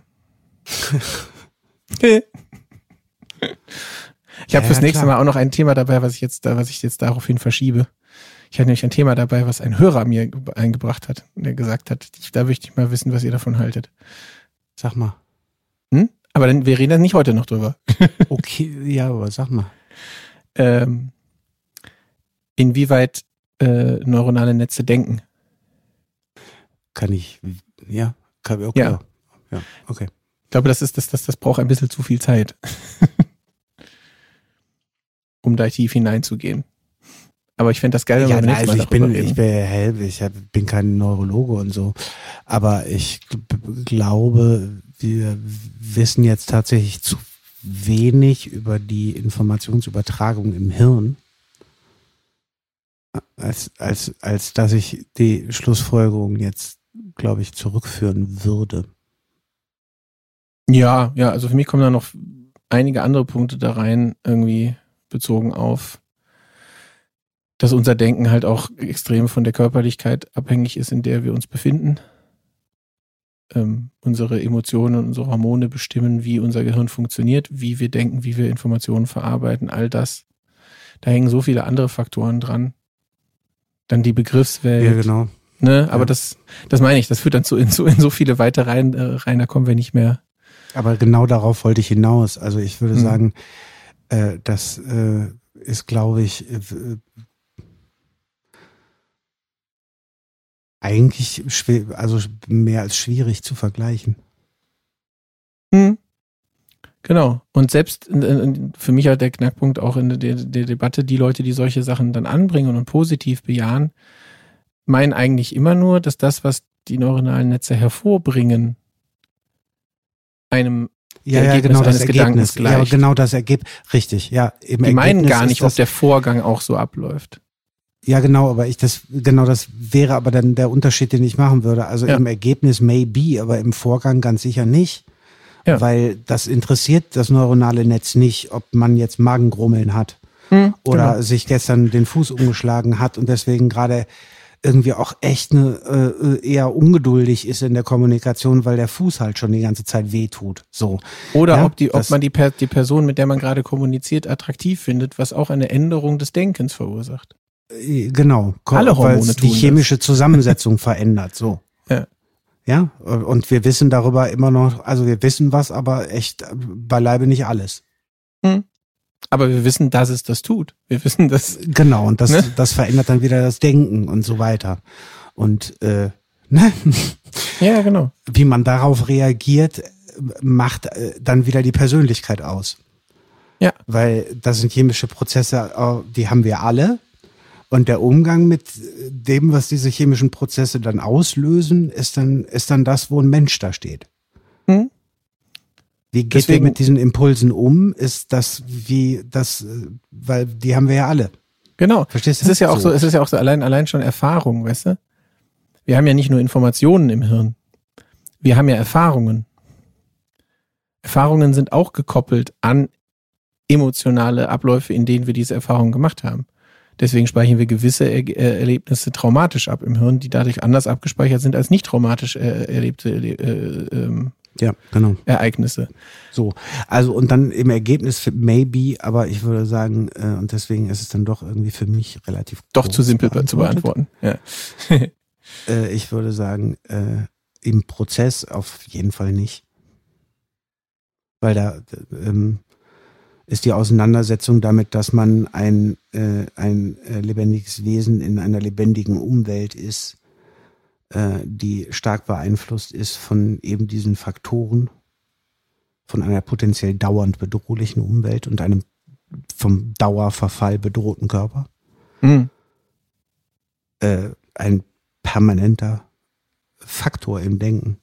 Ich habe ja, fürs nächste klar. Mal auch noch ein Thema dabei, was ich jetzt da, was ich jetzt daraufhin verschiebe. Ich hatte nämlich ein Thema dabei, was ein Hörer mir eingebracht hat, der gesagt hat, ich, da möchte ich mal wissen, was ihr davon haltet. Sag mal. Hm? Aber dann, wir reden dann nicht heute noch drüber. Okay, ja, aber sag mal. ähm, inwieweit äh, neuronale Netze denken. Kann ich, ja, kann, okay. Ja. Ja, okay. Ich glaube, das ist, das, das, das braucht ein bisschen zu viel Zeit, um da tief hineinzugehen. Aber ich fände das geil, wenn ja, wir na, nächstes also Mal ich darüber bin, reden. ich bin hell, ich hab, bin kein Neurologe und so, aber ich g- glaube, wir wissen jetzt tatsächlich zu wenig über die Informationsübertragung im Hirn, als, als, als dass ich die Schlussfolgerung jetzt, glaube ich, zurückführen würde. Ja, ja, also für mich kommen da noch einige andere Punkte da rein, irgendwie bezogen auf, dass unser Denken halt auch extrem von der Körperlichkeit abhängig ist, in der wir uns befinden. Ähm, unsere Emotionen und unsere Hormone bestimmen, wie unser Gehirn funktioniert, wie wir denken, wie wir Informationen verarbeiten, all das. Da hängen so viele andere Faktoren dran. Dann die Begriffswelt. Ja, genau. Ne? Aber Ja. das, das meine ich, das führt dann zu, in, so, in so viele weite rein, äh, rein, da kommen wir nicht mehr. Aber genau darauf wollte ich hinaus. Also ich würde Mhm. sagen, äh, das äh, ist, glaube ich, äh, eigentlich schwer, also mehr als schwierig zu vergleichen. Hm. Genau. Und selbst in, in, für mich halt der Knackpunkt auch in der, der Debatte, die Leute, die solche Sachen dann anbringen und positiv bejahen, meinen eigentlich immer nur, dass das, was die neuronalen Netze hervorbringen, einem Ja, ja, Ergebnis genau das eines Gedankens Ergebnis. Ja, gleicht. genau das Ergebnis. Richtig, ja. Im Die meinen Ergebnis gar ist nicht, das, ob der Vorgang auch so abläuft. Ja, genau, aber ich das, genau das wäre aber dann der Unterschied, den ich machen würde. Also Ja. im Ergebnis maybe, aber im Vorgang ganz sicher nicht. Ja. Weil das interessiert das neuronale Netz nicht, ob man jetzt Magengrummeln hat Hm, oder genau. sich gestern den Fuß umgeschlagen hat und deswegen gerade irgendwie auch echt eine, äh, eher ungeduldig ist in der Kommunikation, weil der Fuß halt schon die ganze Zeit wehtut. So. Oder ja, ob, die, ob man die, per, die Person, mit der man gerade kommuniziert, attraktiv findet, was auch eine Änderung des Denkens verursacht. Genau. Alle Hormone weil es tun die chemische das. Zusammensetzung verändert. So. Ja. Ja, und wir wissen darüber immer noch, also wir wissen was, aber echt beileibe nicht alles. Hm. Aber wir wissen, dass es das tut. Wir wissen, dass... Genau, und das, ne? das verändert dann wieder das Denken und so weiter. Und äh, ne? Ja, genau. Wie man darauf reagiert, macht äh, dann wieder die Persönlichkeit aus. Ja. Weil das sind chemische Prozesse, die haben wir alle. Und der Umgang mit dem, was diese chemischen Prozesse dann auslösen, ist dann, ist dann das, wo ein Mensch da steht. Hm? Wie geht Deswegen, der mit diesen Impulsen um? Ist das wie das, weil die haben wir ja alle. Genau. Verstehst du? Es ist ja auch so, so es ist ja auch so allein, allein schon Erfahrung, weißt du? Wir haben ja nicht nur Informationen im Hirn. Wir haben ja Erfahrungen. Erfahrungen sind auch gekoppelt an emotionale Abläufe, in denen wir diese Erfahrungen gemacht haben. Deswegen speichern wir gewisse er- Erlebnisse traumatisch ab im Hirn, die dadurch anders abgespeichert sind als nicht traumatisch äh, erlebte äh, ähm, ja, genau. Ereignisse. So, also und dann im Ergebnis maybe, aber ich würde sagen, äh, und deswegen ist es dann doch irgendwie für mich relativ Doch zu simpel zu beantworten. Ja. äh, ich würde sagen, äh, im Prozess auf jeden Fall nicht. Weil da ähm, ist die Auseinandersetzung damit, dass man ein, äh, ein äh, lebendiges Wesen in einer lebendigen Umwelt ist, äh, die stark beeinflusst ist von eben diesen Faktoren, von einer potenziell dauernd bedrohlichen Umwelt und einem vom Dauerverfall bedrohten Körper. Mhm. Äh, ein permanenter Faktor im Denken.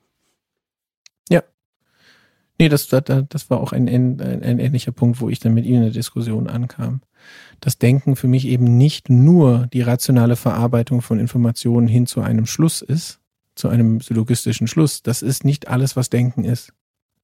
Nee, das, das, das war auch ein, ein, ein ähnlicher Punkt, wo ich dann mit Ihnen in der Diskussion ankam. Das Denken für mich eben nicht nur die rationale Verarbeitung von Informationen hin zu einem Schluss ist, zu einem syllogistischen Schluss. Das ist nicht alles, was Denken ist.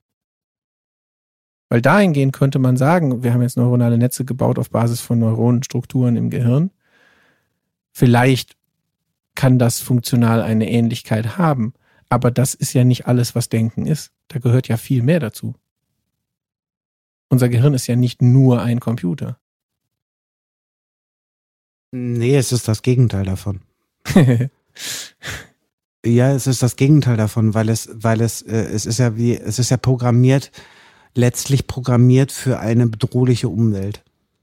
Weil dahingehend könnte man sagen, wir haben jetzt neuronale Netze gebaut auf Basis von Neuronenstrukturen im Gehirn. Vielleicht kann das funktional eine Ähnlichkeit haben, aber das ist ja nicht alles, was Denken ist. Da gehört ja viel mehr dazu. Unser Gehirn ist ja nicht nur ein Computer. Nee, es ist das Gegenteil davon. Ja, es ist das Gegenteil davon, weil es, weil es, äh, es ist ja wie, es ist ja programmiert, letztlich programmiert für eine bedrohliche Umwelt.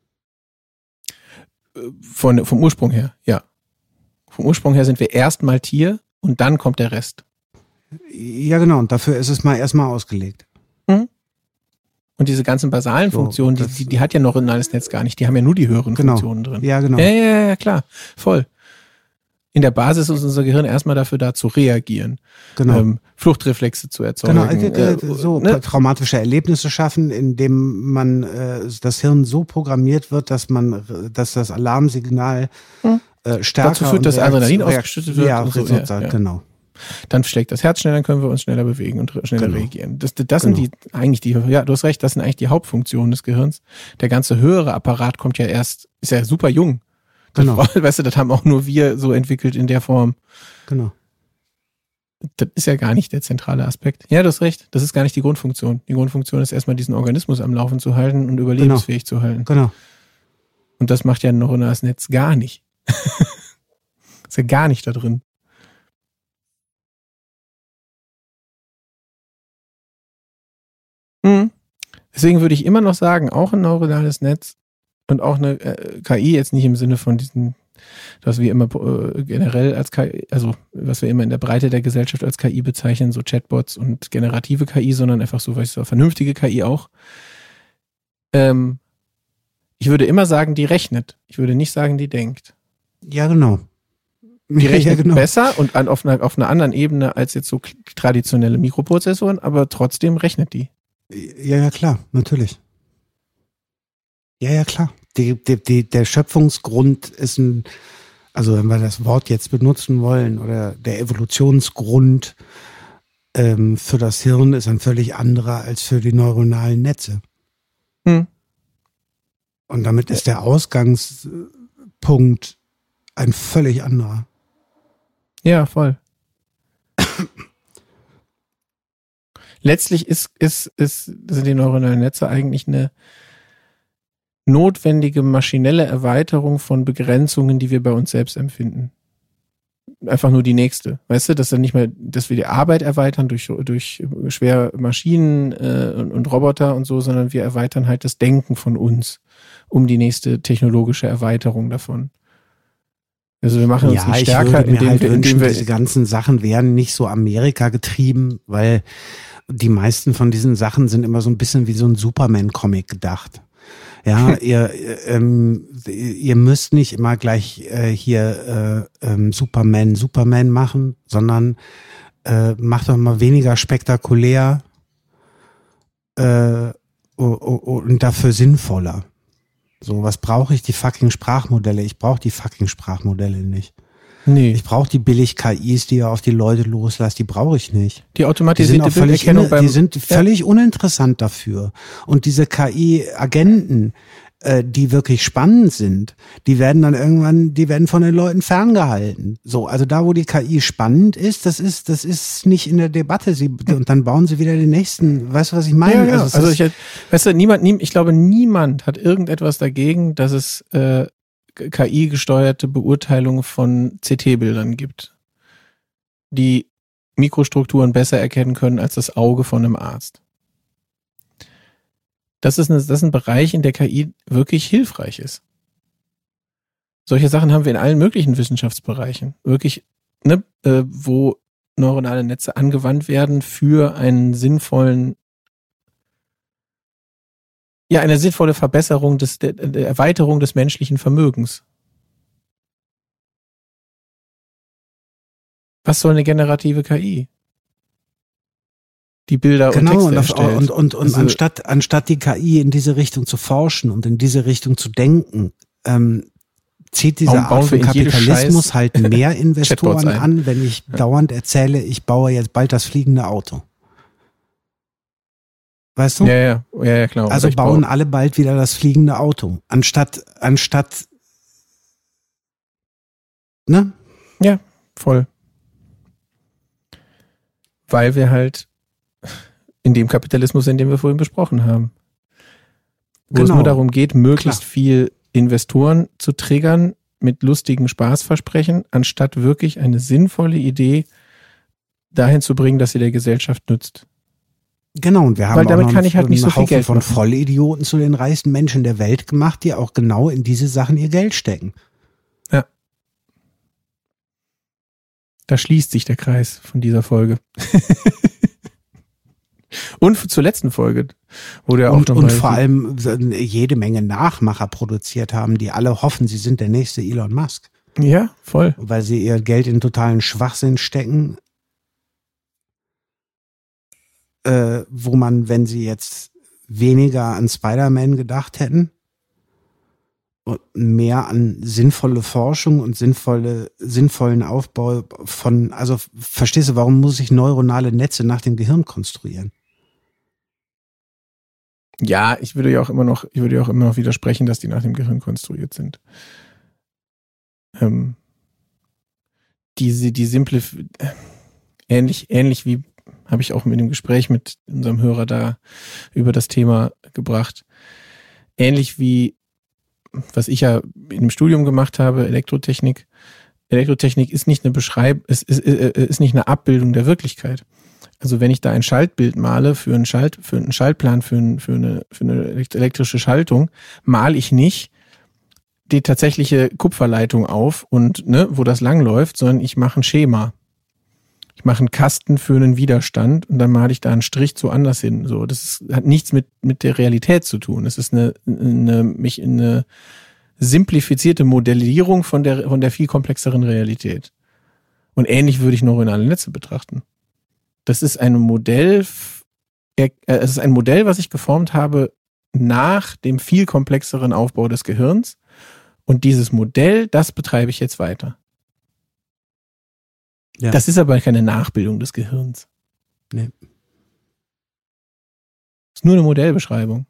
Von, vom Ursprung her, ja. Vom Ursprung her sind wir erstmal Tier und dann kommt der Rest. Ja, genau, und dafür ist es mal erstmal ausgelegt. Mhm. Und diese ganzen basalen So, Funktionen, die, die, die hat ja noch ein neuronales Netz gar nicht, die haben ja nur die höheren genau. Funktionen drin. Ja, genau. Ja, ja, ja, klar, voll. In der Basis ist unser Gehirn erstmal dafür da zu reagieren, Genau. ähm, Fluchtreflexe zu erzeugen. Genau, äh, äh, so ne? traumatische Erlebnisse schaffen, indem man äh, das Hirn so programmiert wird, dass man, dass das Alarmsignal Hm. äh, stärker Dazu führt, und dass Adrenalin Reakt- ausgeschüttet wird Ja, und so, sozusagen, ja, ja. genau. Dann schlägt das Herz schneller, dann können wir uns schneller bewegen und schneller Genau. reagieren. Das, das Genau. sind die eigentlich die, ja, du hast recht, das sind eigentlich die Hauptfunktionen des Gehirns. Der ganze höhere Apparat kommt ja erst, ist ja super jung. Das, Genau. weißt du, das haben auch nur wir so entwickelt in der Form. Genau. Das ist ja gar nicht der zentrale Aspekt. Ja, du hast recht, das ist gar nicht die Grundfunktion. Die Grundfunktion ist erstmal diesen Organismus am Laufen zu halten und überlebensfähig zu halten. Genau. Und das macht ja ein neuronales Netz gar nicht. Ist ja gar nicht da drin. Mhm. Deswegen würde ich immer noch sagen, auch ein neuronales Netz und auch eine äh, K I, jetzt nicht im Sinne von diesen, was wir immer äh, generell als K I, also was wir immer in der Breite der Gesellschaft als K I bezeichnen, so Chatbots und generative K I, sondern einfach so, weißt du, vernünftige K I auch. Ähm, ich würde immer sagen, die rechnet. Ich würde nicht sagen, die denkt. Ja, genau. Die rechnet ja, genau. besser und an, auf, einer, auf einer anderen Ebene als jetzt so traditionelle Mikroprozessoren, aber trotzdem rechnet die. Ja, ja, klar, natürlich. Ja, ja, klar. Die, die, die, der Schöpfungsgrund ist ein, also wenn wir das Wort jetzt benutzen wollen, oder der Evolutionsgrund ähm, für das Hirn ist ein völlig anderer als für die neuronalen Netze. Hm. Und damit ist der Ausgangspunkt ein völlig anderer. Ja, voll. Letztlich ist, ist, ist, sind die neuronalen Netze eigentlich eine notwendige maschinelle Erweiterung von Begrenzungen, die wir bei uns selbst empfinden. Einfach nur die nächste. Weißt du, dass dann nicht mehr, dass wir die Arbeit erweitern durch, durch schwere Maschinen äh, und, und Roboter und so, sondern wir erweitern halt das Denken von uns um die nächste technologische Erweiterung davon. Also wir machen uns ja, nicht ich stärker, würde mir indem, halt wir, wünschen, indem wir diese ganzen Sachen wären nicht so Amerika getrieben, weil die meisten von diesen Sachen sind immer so ein bisschen wie so ein Superman-Comic gedacht. Ja, ihr, ähm, ihr müsst nicht immer gleich äh, hier äh, ähm, Superman, Superman machen, sondern äh, macht doch mal weniger spektakulär äh, und dafür sinnvoller. So, was brauche ich? Die fucking Sprachmodelle. Ich brauche die fucking Sprachmodelle nicht. Nee. Ich brauche die billig K Is, die ihr auf die Leute loslasst, die brauche ich nicht. Die Die sind automatisierte auch völlig, Bilderkennung in, beim, die sind völlig ja. uninteressant dafür. Und diese K I-Agenten, äh, die wirklich spannend sind, die werden dann irgendwann, die werden von den Leuten ferngehalten. So, also da, wo die K I spannend ist, das ist, das ist nicht in der Debatte. Sie, und dann bauen sie wieder den nächsten. Weißt du, was ich meine? Ja, ja. Also, also ich, weißt du, niemand, nie, ich glaube, niemand hat irgendetwas dagegen, dass es äh, K I-gesteuerte Beurteilung von C T-Bildern gibt, die Mikrostrukturen besser erkennen können als das Auge von einem Arzt. Das ist, eine, das ist ein Bereich, in der K I wirklich hilfreich ist. Solche Sachen haben wir in allen möglichen Wissenschaftsbereichen. Wirklich, ne, äh, wo neuronale Netze angewandt werden für einen sinnvollen, ja, eine sinnvolle Verbesserung des, der, der Erweiterung des menschlichen Vermögens. Was soll eine generative K I? Die Bilder genau, und Texte und, auf, erstellt. und, und, und also, anstatt, anstatt die K I in diese Richtung zu forschen und in diese Richtung zu denken, ähm, zieht diese Bauen- bauen Art von wir in jede Kapitalismus Scheiß halt mehr Investoren Chatbots ein. an, wenn ich Ja. dauernd erzähle, ich baue jetzt bald das fliegende Auto. Weißt du? Ja, ja, ja, ja, klar. Also Oder ich bauen baue- alle bald wieder das fliegende Auto. Anstatt, anstatt, ne? Ja, voll. Weil wir halt in dem Kapitalismus, in dem wir vorhin besprochen haben, wo es Genau. nur darum geht, möglichst Klar. viel Investoren zu triggern mit lustigen Spaßversprechen, anstatt wirklich eine sinnvolle Idee dahin zu bringen, dass sie der Gesellschaft nützt. Genau, und wir haben Weil damit auch noch kann ich halt nicht einen so viel Haufen Geld von machen. Vollidioten zu den reichsten Menschen der Welt gemacht, die auch genau in diese Sachen ihr Geld stecken. Ja. Da schließt sich der Kreis von dieser Folge. Und zur letzten Folge, wo der auch Und, noch und mal vor allem jede Menge Nachmacher produziert haben, die alle hoffen, sie sind der nächste Elon Musk. Ja, voll. Weil sie ihr Geld in totalen Schwachsinn stecken, äh, wo man, wenn sie jetzt weniger an Spider-Man gedacht hätten und mehr an sinnvolle Forschung und sinnvolle, sinnvollen Aufbau von, also verstehst du, warum muss ich neuronale Netze nach dem Gehirn konstruieren? Ja, ich würde ja auch immer noch, ich würde ja auch immer noch widersprechen, dass die nach dem Gehirn konstruiert sind. Ähm, diese, die simple, ähnlich, ähnlich wie habe ich auch mit dem Gespräch mit unserem Hörer da über das Thema gebracht. Ähnlich wie, was ich ja in dem Studium gemacht habe, Elektrotechnik. Elektrotechnik ist nicht eine Beschreibung, ist, ist, ist nicht eine Abbildung der Wirklichkeit. Also wenn ich da ein Schaltbild male für einen Schalt, für einen Schaltplan, für, ein, für, eine, für eine elektrische Schaltung, male ich nicht die tatsächliche Kupferleitung auf und ne, wo das langläuft, sondern ich mache ein Schema. Ich mache einen Kasten für einen Widerstand und dann male ich da einen Strich zu anders hin. So, das ist, hat nichts mit mit der Realität zu tun. Es ist eine eine mich eine simplifizierte Modellierung von der von der viel komplexeren Realität. Und ähnlich würde ich neuronale Netze betrachten. Das ist ein Modell, äh, es ist ein Modell, was ich geformt habe nach dem viel komplexeren Aufbau des Gehirns. Und dieses Modell, das betreibe ich jetzt weiter. Ja. Das ist aber keine Nachbildung des Gehirns. Nee. Das ist nur eine Modellbeschreibung.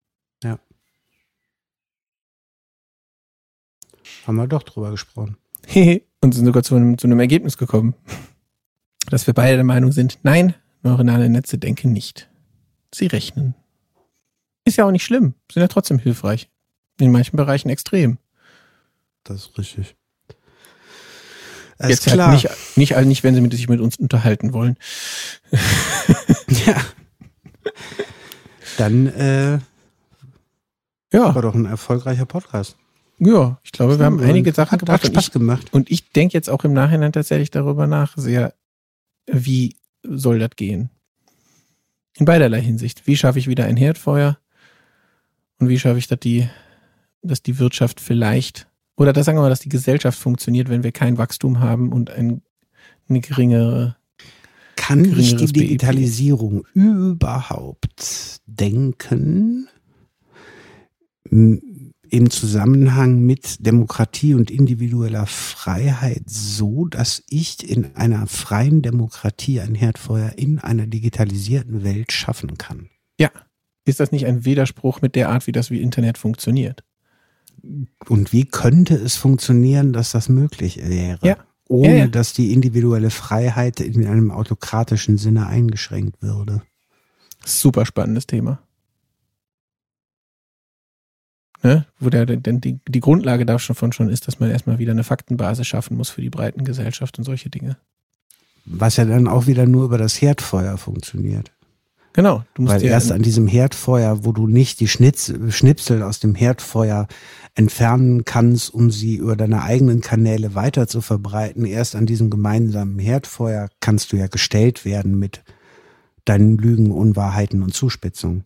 Ja. Haben wir doch drüber gesprochen. Und sind sogar zu einem, zu einem Ergebnis gekommen, dass wir beide der Meinung sind, nein, neuronale Netze denken nicht. Sie rechnen. Ist ja auch nicht schlimm, sind ja trotzdem hilfreich. In manchen Bereichen extrem. Das ist richtig. Das Jetzt ist klar. Halt nicht, nicht, nicht, wenn sie mit, sich mit uns unterhalten wollen. Ja. Dann äh, ja. war doch ein erfolgreicher Podcast. Ja, ich glaube, wir haben einige Sachen gemacht. Hat Spaß ich, gemacht. Und ich denke jetzt auch im Nachhinein tatsächlich darüber nach, sehr, wie soll das gehen? In beiderlei Hinsicht. Wie schaffe ich wieder ein Herdfeuer? Und wie schaffe ich, dass die, dass die Wirtschaft vielleicht, oder das sagen wir mal, dass die Gesellschaft funktioniert, wenn wir kein Wachstum haben und ein, eine geringere. Kann ich die Digitalisierung B I P überhaupt denken im Zusammenhang mit Demokratie und individueller Freiheit so, dass ich in einer freien Demokratie ein Herdfeuer in einer digitalisierten Welt schaffen kann? Ja. Ist das nicht ein Widerspruch mit der Art, wie das wie Internet funktioniert? Und wie könnte es funktionieren, dass das möglich wäre? Ja. Ohne, ja, ja. dass die individuelle Freiheit in einem autokratischen Sinne eingeschränkt würde. Super spannendes Thema. Ne? Wo der, denn die, die Grundlage davon schon ist, dass man erstmal wieder eine Faktenbasis schaffen muss für die breiten Gesellschaft und solche Dinge. Was ja dann auch wieder nur über das Herdfeuer funktioniert. Genau. Du musst Weil erst an diesem Herdfeuer, wo du nicht die Schnitz, Schnipsel aus dem Herdfeuer entfernen kannst, um sie über deine eigenen Kanäle weiter zu verbreiten, erst an diesem gemeinsamen Herdfeuer kannst du ja gestellt werden mit deinen Lügen, Unwahrheiten und Zuspitzungen.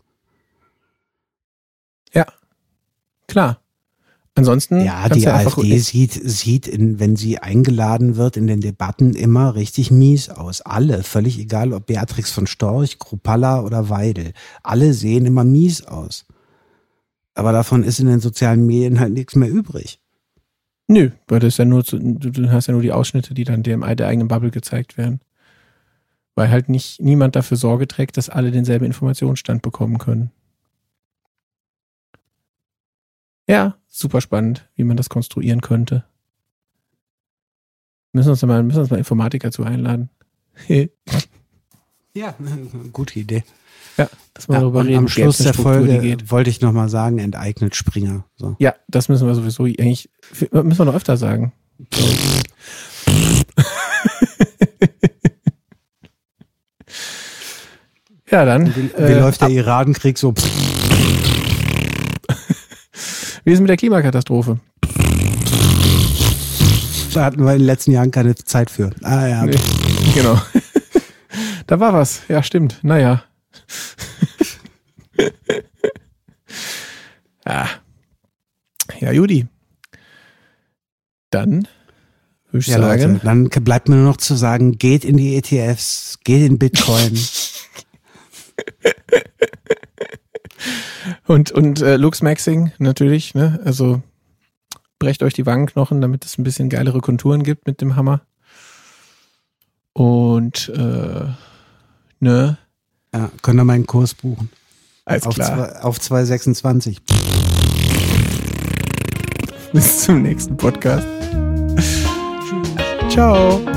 Ja, klar. Ansonsten ja, die AfD sieht, sieht in, wenn sie eingeladen wird in den Debatten, immer richtig mies aus. Alle, völlig egal, ob Beatrix von Storch, Kruppalla oder Weidel. Alle sehen immer mies aus. Aber davon ist in den sozialen Medien halt nichts mehr übrig. Nö, weil das ist ja nur, zu, du hast ja nur die Ausschnitte, die dann der, der eigenen Bubble gezeigt werden. Weil halt nicht niemand dafür Sorge trägt, dass alle denselben Informationsstand bekommen können. Ja, super spannend, wie man das konstruieren könnte. Müssen uns mal, müssen uns mal Informatiker zu einladen. Ja, gute Idee. Ja, dass wir ja, darüber reden. Am Schluss der Folge geht. Wollte ich nochmal sagen, enteignet Springer. So. Ja, das müssen wir sowieso eigentlich, müssen wir noch öfter sagen. Ja, dann. Wie, wie äh, läuft der Iranenkrieg so? Wie ist es mit der Klimakatastrophe? Da hatten wir in den letzten Jahren keine Zeit für. Ah ja. Nee, genau. Da war was. Ja, stimmt. Naja. Ja. Ja, Judy. Dann würde ich ja, sagen. Leute, dann bleibt mir nur noch zu sagen, geht in die E T Fs, geht in Bitcoin. Und, und äh, Luxmaxing natürlich, ne? Also brecht euch die Wangenknochen, damit es ein bisschen geilere Konturen gibt mit dem Hammer. Und äh, ne? Ja, könnt ihr meinen Kurs buchen. Alles auf klar. Zwei, auf zwei sechsundzwanzig. Bis zum nächsten Podcast. Ciao.